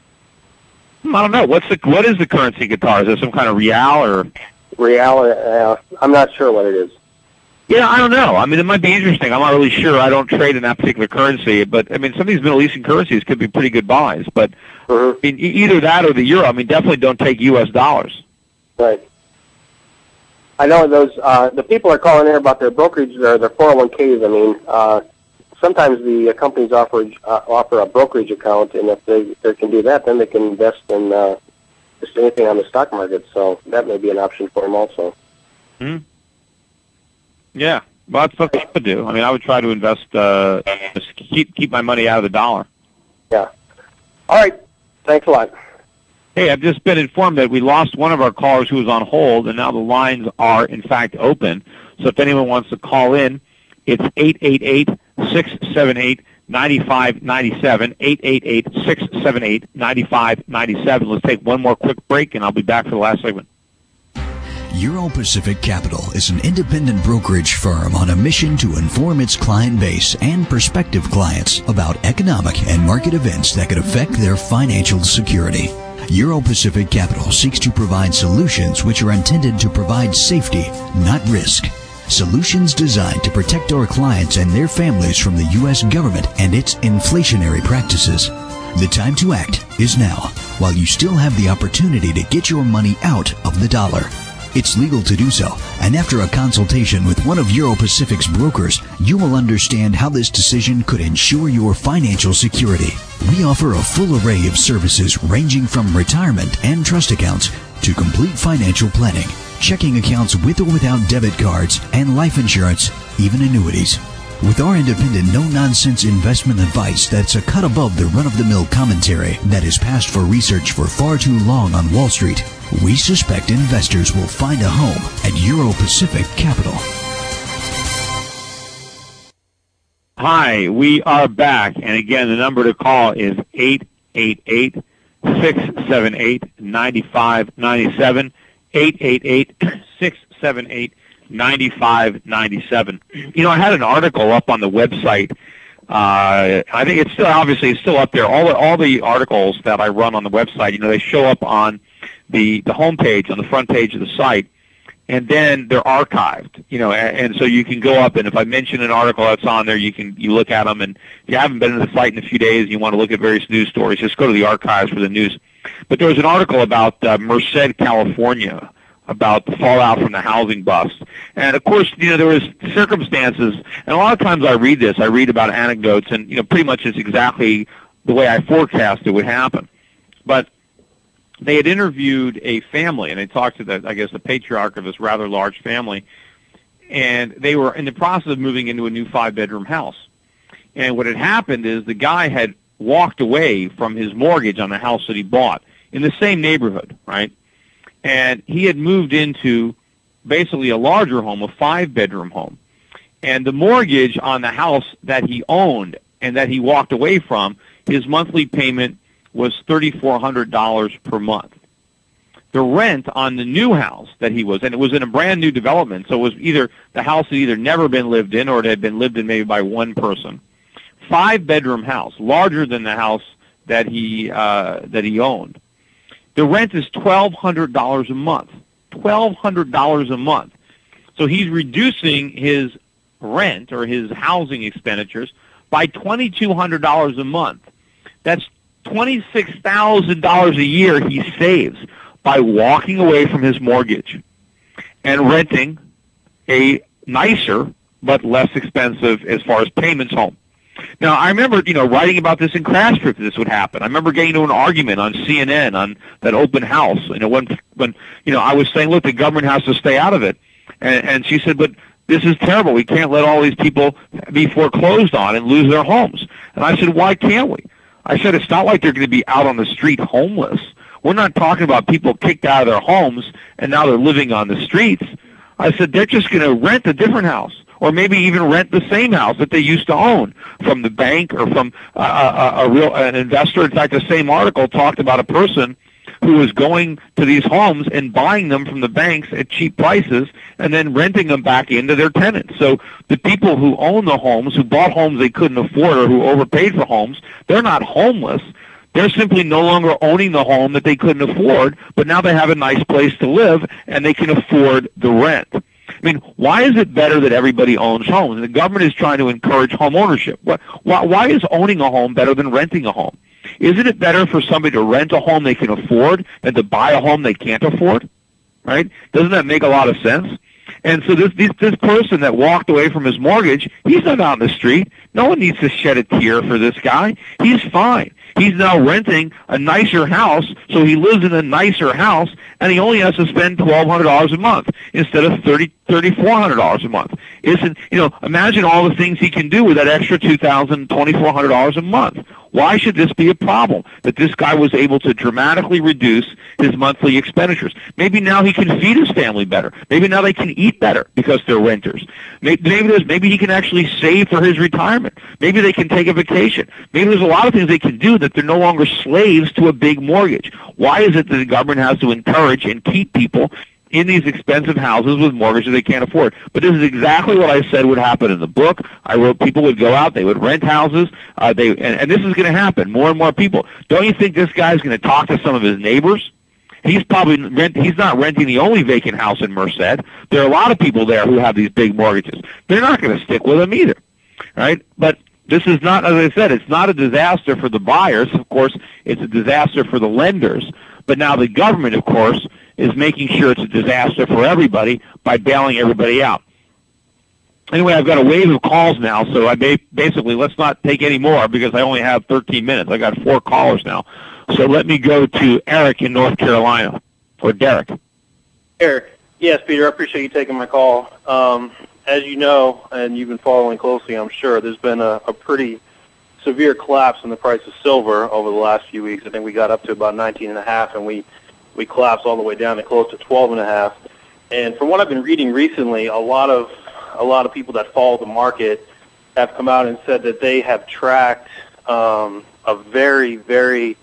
I don't know. What's the what is the currency in Qatar? Is it some kind of real or real? Uh, I'm not sure what it is. Yeah, I don't know. I mean, it might be interesting. I'm not really sure. I don't trade in that particular currency, but I mean, some of these Middle Eastern currencies could be pretty good buys. But mm-hmm. I mean, either that or the euro. I mean, definitely don't take U S dollars. Right. I know those uh, the people are calling in about their brokerage or their four oh one Ks. I mean, uh, sometimes the uh, companies offer uh, offer a brokerage account, and if they, if they can do that, then they can invest in uh, just anything on the stock market. So that may be an option for them also. Hmm. Yeah, well, that's what I would do. I mean, I would try to invest, uh, just keep keep my money out of the dollar. Yeah. All right. Thanks a lot. Hey, I've just been informed that we lost one of our callers who was on hold, and now the lines are, in fact, open. So if anyone wants to call in, it's eight eight eight, six seven eight, nine five nine seven, eight eight eight, six seven eight, nine five nine seven. Let's take one more quick break, and I'll be back for the last segment. Euro Pacific Capital is an independent brokerage firm on a mission to inform its client base and prospective clients about economic and market events that could affect their financial security. Euro Pacific Capital seeks to provide solutions which are intended to provide safety, not risk. Solutions designed to protect our clients and their families from the U S government and its inflationary practices. The time to act is now, while you still have the opportunity to get your money out of the dollar. It's legal to do so, and after a consultation with one of Euro Pacific's brokers, you will understand how this decision could ensure your financial security. We offer a full array of services ranging from retirement and trust accounts to complete financial planning, checking accounts with or without debit cards, and life insurance, even annuities. With our independent, no-nonsense investment advice that's a cut above the run-of-the-mill commentary that is passed for research for far too long on Wall Street, we suspect investors will find a home at Euro Pacific Capital. Hi, we are back, and again, the number to call is eight eight eight, six seven eight, nine five nine seven, eight eight eight, six seven eight, nine five nine seven. You know, I had an article up on the website. Uh, I think it's still, obviously, it's still up there. All the, all the articles that I run on the website, you know, they show up on the, the homepage, on the front page of the site, and then they're archived, you know, and, and so you can go up, and if I mention an article that's on there, you can, you look at them, and if you haven't been to the site in a few days and you want to look at various news stories, just go to the archives for the news. But there was an article about uh, Merced, California, about the fallout from the housing bust. And, of course, you know, there was circumstances, and a lot of times I read this, I read about anecdotes, and, you know, pretty much it's exactly the way I forecast it would happen. But they had interviewed a family, and they talked to the, I guess, the patriarch of this rather large family, and they were in the process of moving into a new five-bedroom house. And what had happened is the guy had walked away from his mortgage on the house that he bought in the same neighborhood, right? And he had moved into basically a larger home, a five-bedroom home. And the mortgage on the house that he owned and that he walked away from, his monthly payment was three thousand four hundred dollars per month. The rent on the new house that he was, and it was in a brand new development, so it was either the house had either never been lived in or it had been lived in maybe by one person. Five-bedroom house, larger than the house that he uh, that he owned. The rent is twelve hundred dollars a month. twelve hundred dollars a month. So he's reducing his rent or his housing expenditures by two thousand two hundred dollars a month. That's twenty-six thousand dollars a year he saves by walking away from his mortgage and renting a nicer but less expensive as far as payments home. Now, I remember, you know, writing about this in Crash Proof that this would happen. I remember getting into an argument on C N N on that open house. You know, when, when you know, I was saying, look, the government has to stay out of it. And, and she said, but this is terrible. We can't let all these people be foreclosed on and lose their homes. And I said, why can't we? I said, it's not like they're going to be out on the street homeless. We're not talking about people kicked out of their homes and now they're living on the streets. I said, they're just going to rent a different house, or maybe even rent the same house that they used to own from the bank or from a, a, a real an investor. In fact, the same article talked about a person who was going to these homes and buying them from the banks at cheap prices and then renting them back into their tenants. So the people who own the homes, who bought homes they couldn't afford or who overpaid for homes, they're not homeless. They're simply no longer owning the home that they couldn't afford, but now they have a nice place to live and they can afford the rent. I mean, why is it better that everybody owns homes? And the government is trying to encourage home ownership. Why, why is owning a home better than renting a home? Isn't it better for somebody to rent a home they can afford than to buy a home they can't afford? Right? Doesn't that make a lot of sense? And so this, this this person that walked away from his mortgage, he's not out in the street. No one needs to shed a tear for this guy. He's fine. He's now renting a nicer house, so he lives in a nicer house, and he only has to spend twelve hundred dollars a month instead of thirty thirty four hundred dollars a month. Isn't you know? Imagine all the things he can do with that extra two thousand twenty four hundred dollars a month. Why should this be a problem? That this guy was able to dramatically reduce his monthly expenditures. Maybe now he can feed his family better. Maybe now they can eat better because they're renters. Maybe maybe, there's, maybe he can actually save for his retirement. Maybe they can take a vacation. Maybe there's a lot of things they can do that they're no longer slaves to a big mortgage. Why is it that the government has to encourage and keep people in these expensive houses with mortgages they can't afford? But this is exactly what I said would happen in the book. I wrote people would go out, they would rent houses, uh, they, and, and this is going to happen. More and more people. Don't you think this guy's going to talk to some of his neighbors? He's probably rent, he's not renting the only vacant house in Merced. There are a lot of people there who have these big mortgages. They're not going to stick with him either, right? But this is not, as I said, it's not a disaster for the buyers. Of course, it's a disaster for the lenders. But now the government, of course, is making sure it's a disaster for everybody by bailing everybody out. Anyway, I've got a wave of calls now, so I may, basically let's not take any more because I only have thirteen minutes. I got four callers now. So let me go to Eric in North Carolina, or Derek. Eric. Yes, Peter, I appreciate you taking my call. Um, as you know, and you've been following closely, I'm sure, there's been a, a pretty severe collapse in the price of silver over the last few weeks. I think we got up to about nineteen and a half, and we, we collapsed all the way down to close to twelve and a half. And from what I've been reading recently, a lot of a lot of people that follow the market have come out and said that they have tracked um, a very, very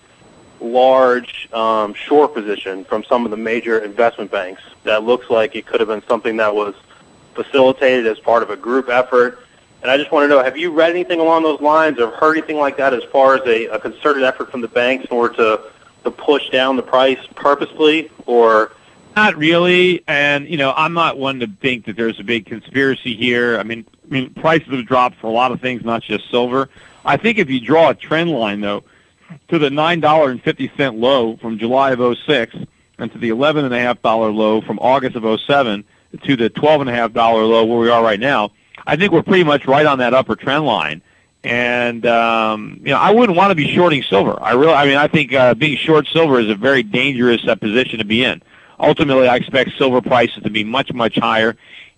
large um, short position from some of the major investment banks. That looks like it could have been something that was facilitated as part of a group effort. And I just want to know, have you read anything along those lines or heard anything like that as far as a, a concerted effort from the banks in order to, to push down the price purposely, or... Not really, and, you know, I'm not one to think that there's a big conspiracy here. I mean, I mean, prices have dropped for a lot of things, not just silver. I think if you draw a trend line, though, to the nine dollars and fifty cents low from July of oh six and to the eleven point five dollars low from August of oh seven to the twelve point five dollars low where we are right now, I think we're pretty much right on that upper trend line. And um, you know, I wouldn't want to be shorting silver. I really, I mean, I think uh, being short silver is a very dangerous uh, position to be in. Ultimately, I expect silver prices to be much, much higher,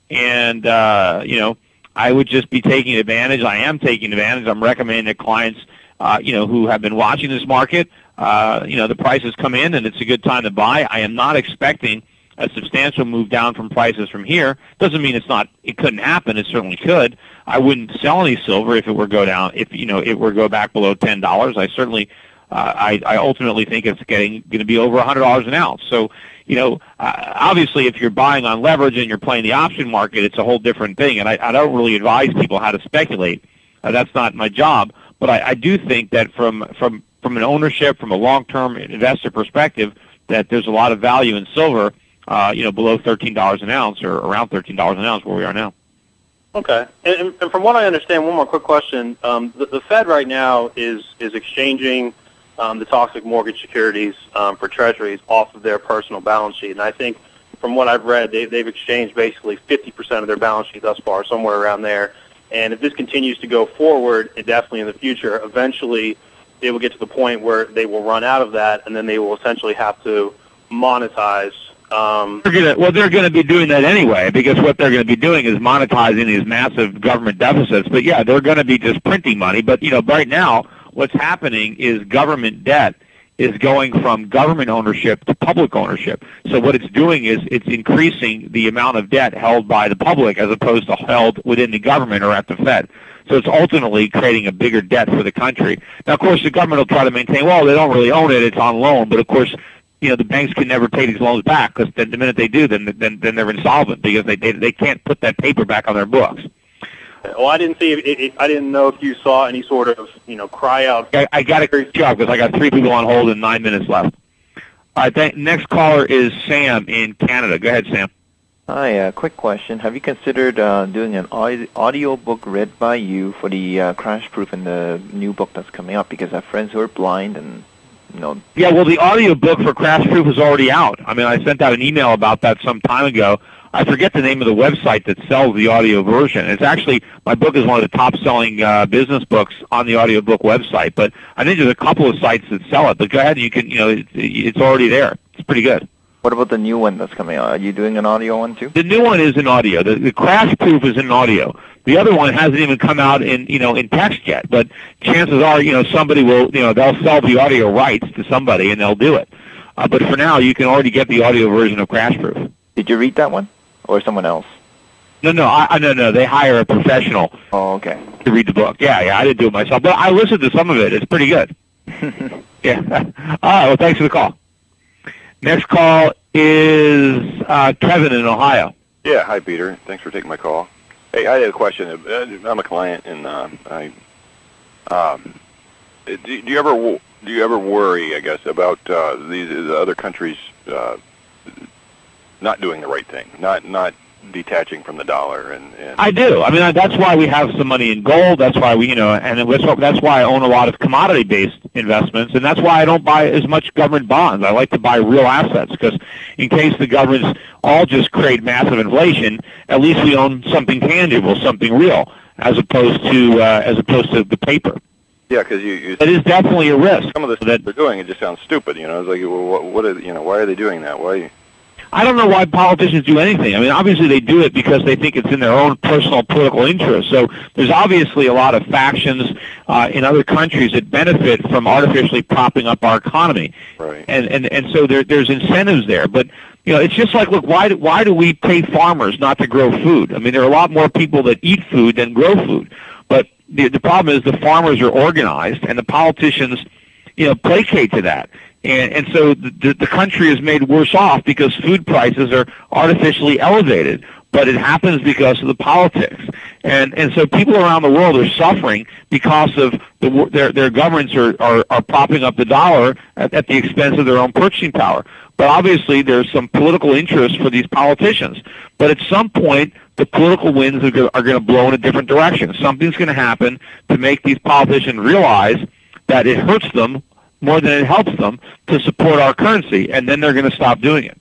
and uh, you know, I would just be taking advantage. I am taking advantage. I'm recommending to clients, uh, you know, who have been watching this market. Uh, you know, the prices come in, and it's a good time to buy. I am not expecting a substantial move down from prices from here. Doesn't mean it's not. It couldn't happen. It certainly could. I wouldn't sell any silver if it were go down. If you know it were go back below ten dollars. I certainly, uh, I, I ultimately think it's getting going to be over a hundred dollars an ounce. So, you know, uh, obviously, if you're buying on leverage and you're playing the option market, it's a whole different thing. And I, I don't really advise people how to speculate. Uh, that's not my job. But I, I do think that from from from an ownership, from a long-term investor perspective, that there's a lot of value in silver. Uh, you know, below thirteen dollars an ounce or around thirteen dollars an ounce where we are now. Okay. And, and from what I understand, one more quick question. Um, the, the Fed right now is, is exchanging um, the toxic mortgage securities um, for treasuries off of their personal balance sheet. And I think from what I've read, they, they've exchanged basically fifty percent of their balance sheet thus far, somewhere around there. And if this continues to go forward, and definitely in the future, eventually they will get to the point where they will run out of that, and then they will essentially have to monetize. Um, they're gonna, well, they're going to be doing that anyway, because what they're going to be doing is monetizing these massive government deficits. But yeah, they're going to be just printing money. But you know, right now, what's happening is government debt is going from government ownership to public ownership. So what it's doing is it's increasing the amount of debt held by the public as opposed to held within the government or at the Fed. So it's ultimately creating a bigger debt for the country. Now, of course, the government will try to maintain, well, they don't really own it; it's on loan. But of course, you know, the banks can never pay these loans back, because the, the minute they do, then then then they're insolvent, because they they, they can't put that paper back on their books. Well, I didn't see. It, it, I didn't know if you saw any sort of, you know, cry out. I, I got a job because I got three people on hold and nine minutes left. All right, th- next caller is Sam in Canada. Go ahead, Sam. Hi, uh, quick question. Have you considered uh, doing an audio book read by you for the uh, Crash Proof and the new book that's coming up? Because I have friends who are blind and. No. Yeah, well, the audio book for Crash Proof is already out. I mean, I sent out an email about that some time ago. I forget the name of the website that sells the audio version. It's actually, my book is one of the top-selling uh, business books on the audio book website. But I think there's a couple of sites that sell it. But go ahead, you can, you know, it, it's already there. It's pretty good. What about the new one that's coming out? Are you doing an audio one too? The new one is in audio. The, the Crash Proof is in audio. The other one hasn't even come out in, you know, in text yet. But chances are, you know, somebody will, you know, they'll sell the audio rights to somebody and they'll do it. Uh, but for now, you can already get the audio version of Crash Proof. Did you read that one, or someone else? No, no, I, no, no. They hire a professional. Oh, okay. To read the book. Yeah, yeah. I didn't do it myself, but I listened to some of it. It's pretty good. Yeah. All right. Well, thanks for the call. Next call is uh, Kevin in Ohio. Yeah. Hi, Peter. Thanks for taking my call. Hey, I had a question. I'm a client, and uh, I um, do, do you ever do you ever worry, I guess, about uh, these the other countries uh, not doing the right thing, not not detaching from the dollar? And, and I do. I mean, that's why we have some money in gold. That's why we, you know, and that's that's why I own a lot of commodity-based investments, and that's why I don't buy as much government bonds. I like to buy real assets, because in case the governments all just create massive inflation, at least we own something tangible, something real, as opposed to uh, as opposed to the paper. Yeah, because you, you it is definitely a risk. Some of this that they're doing, it just sounds stupid. You know, it's like, well, what, what are, you know, why are they doing that? Why? I don't know why politicians do anything. I mean, obviously they do it because they think it's in their own personal political interest. So there's obviously a lot of factions uh, in other countries that benefit from artificially propping up our economy. Right. And and and so there there's incentives there. But you know, it's just like, look, why do, why do we pay farmers not to grow food? I mean, there are a lot more people that eat food than grow food. But the the problem is the farmers are organized, and the politicians, you know, placate to that. And, and so the, the country is made worse off because food prices are artificially elevated. But it happens because of the politics. And and so people around the world are suffering because of the, their their governments are, are, are propping up the dollar at, at the expense of their own purchasing power. But obviously there's some political interest for these politicians. But at some point, the political winds are going, are going to blow in a different direction. Something's going to happen to make these politicians realize that it hurts them more than it helps them to support our currency, and then they're going to stop doing it.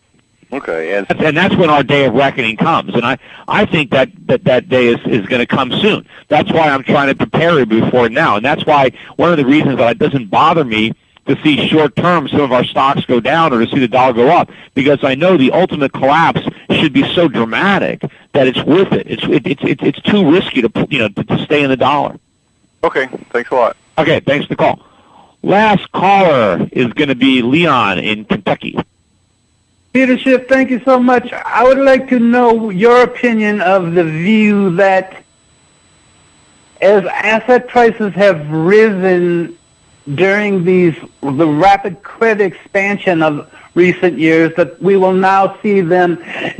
Okay, and and that's when our day of reckoning comes. And I, I think that that, that day is, is going to come soon. That's why I'm trying to prepare you before now. And that's why one of the reasons that it doesn't bother me to see short-term some of our stocks go down or to see the dollar go up, because I know the ultimate collapse should be so dramatic that it's worth it. It's it, it's it's it's too risky to you know to, to stay in the dollar. Okay, thanks a lot. Okay, thanks for the call. Last caller is going to be Leon in Kentucky. Peter Schiff, thank you so much. I would like to know your opinion of the view that as asset prices have risen during these the rapid credit expansion of recent years, that we will now see them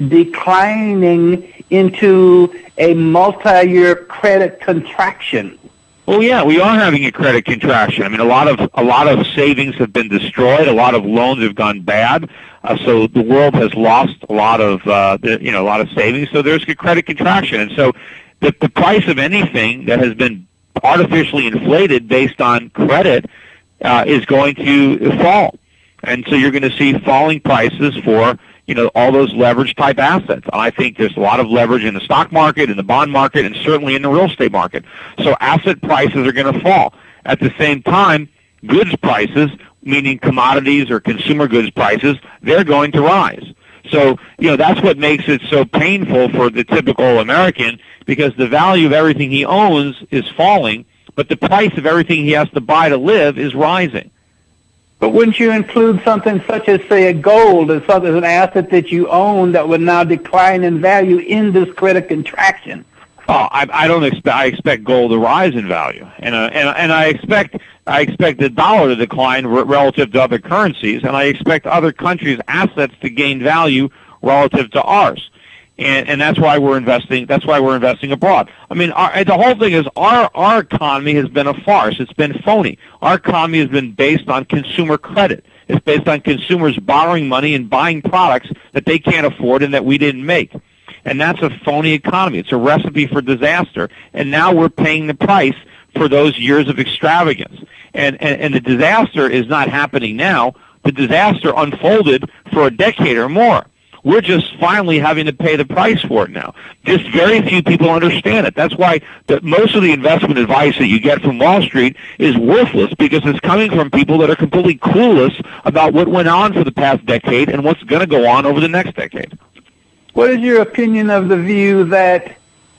declining into a multi-year credit contraction. Well, yeah, we are having a credit contraction. I mean, a lot of a lot of savings have been destroyed. A lot of loans have gone bad. Uh, so the world has lost a lot of uh, the, you know a lot of savings. So there's a credit contraction, and so the the price of anything that has been artificially inflated based on credit uh, is going to fall, and so you're going to see falling prices for you know all those leverage type assets. And I think there's a lot of leverage in the stock market, in the bond market, and certainly in the real estate market. So asset prices are going to fall. At the same time, goods prices, meaning commodities or consumer goods prices, they're going to rise. So, you know, that's what makes it so painful for the typical American, because the value of everything he owns is falling, but the price of everything he has to buy to live is rising. But wouldn't you include something such as, say, a gold as something as an asset that you own that would now decline in value in this credit contraction? Oh, I, I don't expect. I expect gold to rise in value, and uh, and and I expect I expect the dollar to decline r- relative to other currencies, and I expect other countries' assets to gain value relative to ours, and and that's why we're investing. That's why we're investing abroad. I mean, our, the whole thing is our our economy has been a farce. It's been phony. Our economy has been based on consumer credit. It's based on consumers borrowing money and buying products that they can't afford and that we didn't make. And that's a phony economy. It's a recipe for disaster. And now we're paying the price for those years of extravagance. And, and, and the disaster is not happening now. The disaster unfolded for a decade or more. We're just finally having to pay the price for it now. Just very few people understand it. That's why the, most of the investment advice that you get from Wall Street is worthless, because it's coming from people that are completely clueless about what went on for the past decade and what's going to go on over the next decade. What is your opinion of the view that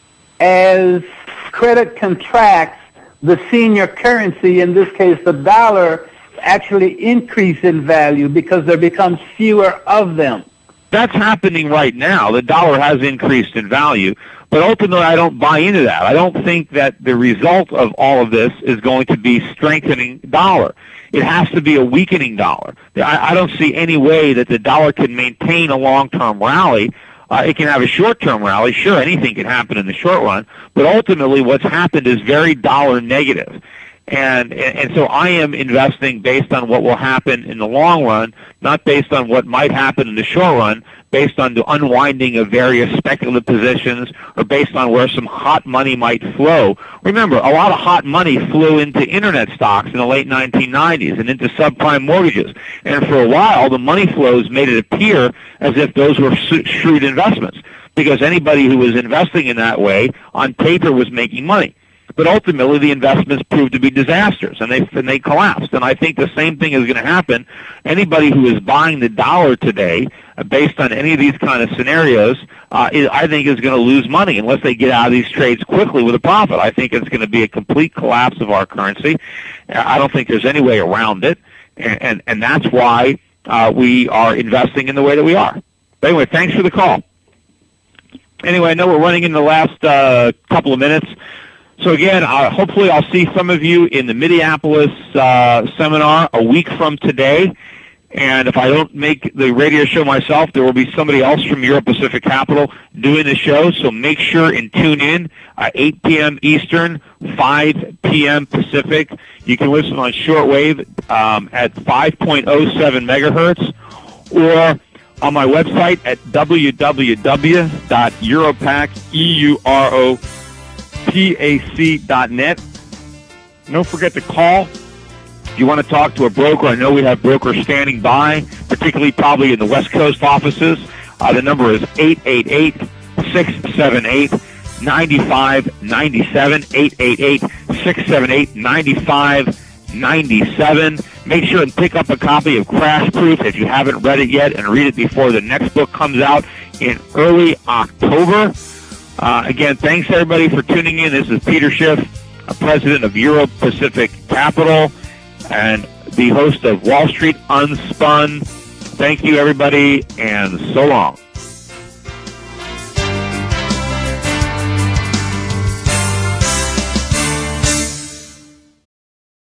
as credit contracts, the senior currency, in this case the dollar, actually increase in value because there becomes fewer of them? That's happening right now. The dollar has increased in value, but ultimately I don't buy into that. I don't think that the result of all of this is going to be strengthening dollar. It has to be a weakening dollar. I, I don't see any way that the dollar can maintain a long-term rally. Uh, it can have a short-term rally. Sure, anything can happen in the short run, but ultimately what's happened is very dollar negative. And, and and so I am investing based on what will happen in the long run, not based on what might happen in the short run, based on the unwinding of various speculative positions or based on where some hot money might flow. Remember, a lot of hot money flew into internet stocks in the late nineteen nineties and into subprime mortgages. And for a while, the money flows made it appear as if those were shrewd investments, because anybody who was investing in that way on paper was making money. But ultimately, the investments proved to be disasters, and they and they collapsed. And I think the same thing is going to happen. Anybody who is buying the dollar today, uh, based on any of these kind of scenarios, uh, is, I think is going to lose money unless they get out of these trades quickly with a profit. I think it's going to be a complete collapse of our currency. I don't think there's any way around it, and and, and that's why uh, we are investing in the way that we are. But anyway, thanks for the call. Anyway, I know we're running in the last uh, couple of minutes. So again, uh, hopefully I'll see some of you in the Minneapolis uh, seminar a week from today. And if I don't make the radio show myself, there will be somebody else from Euro Pacific Capital doing the show. So make sure and tune in, uh, eight p.m. Eastern, five p.m. Pacific. You can listen on shortwave um, at five point oh seven megahertz, or on my website at w w w dot europac dot net. Don't forget to call if you want to talk to a broker. I know we have brokers standing by, particularly probably in the West Coast offices. Uh, the number is eight eight eight, six seven eight, nine five nine seven, eight eight eight, six seven eight, nine five nine seven. Make sure and pick up a copy of Crash Proof if you haven't read it yet, and read it before the next book comes out in early October. Uh, again, thanks everybody for tuning in. This is Peter Schiff, president of Euro Pacific Capital and the host of Wall Street Unspun. Thank you, everybody, and so long.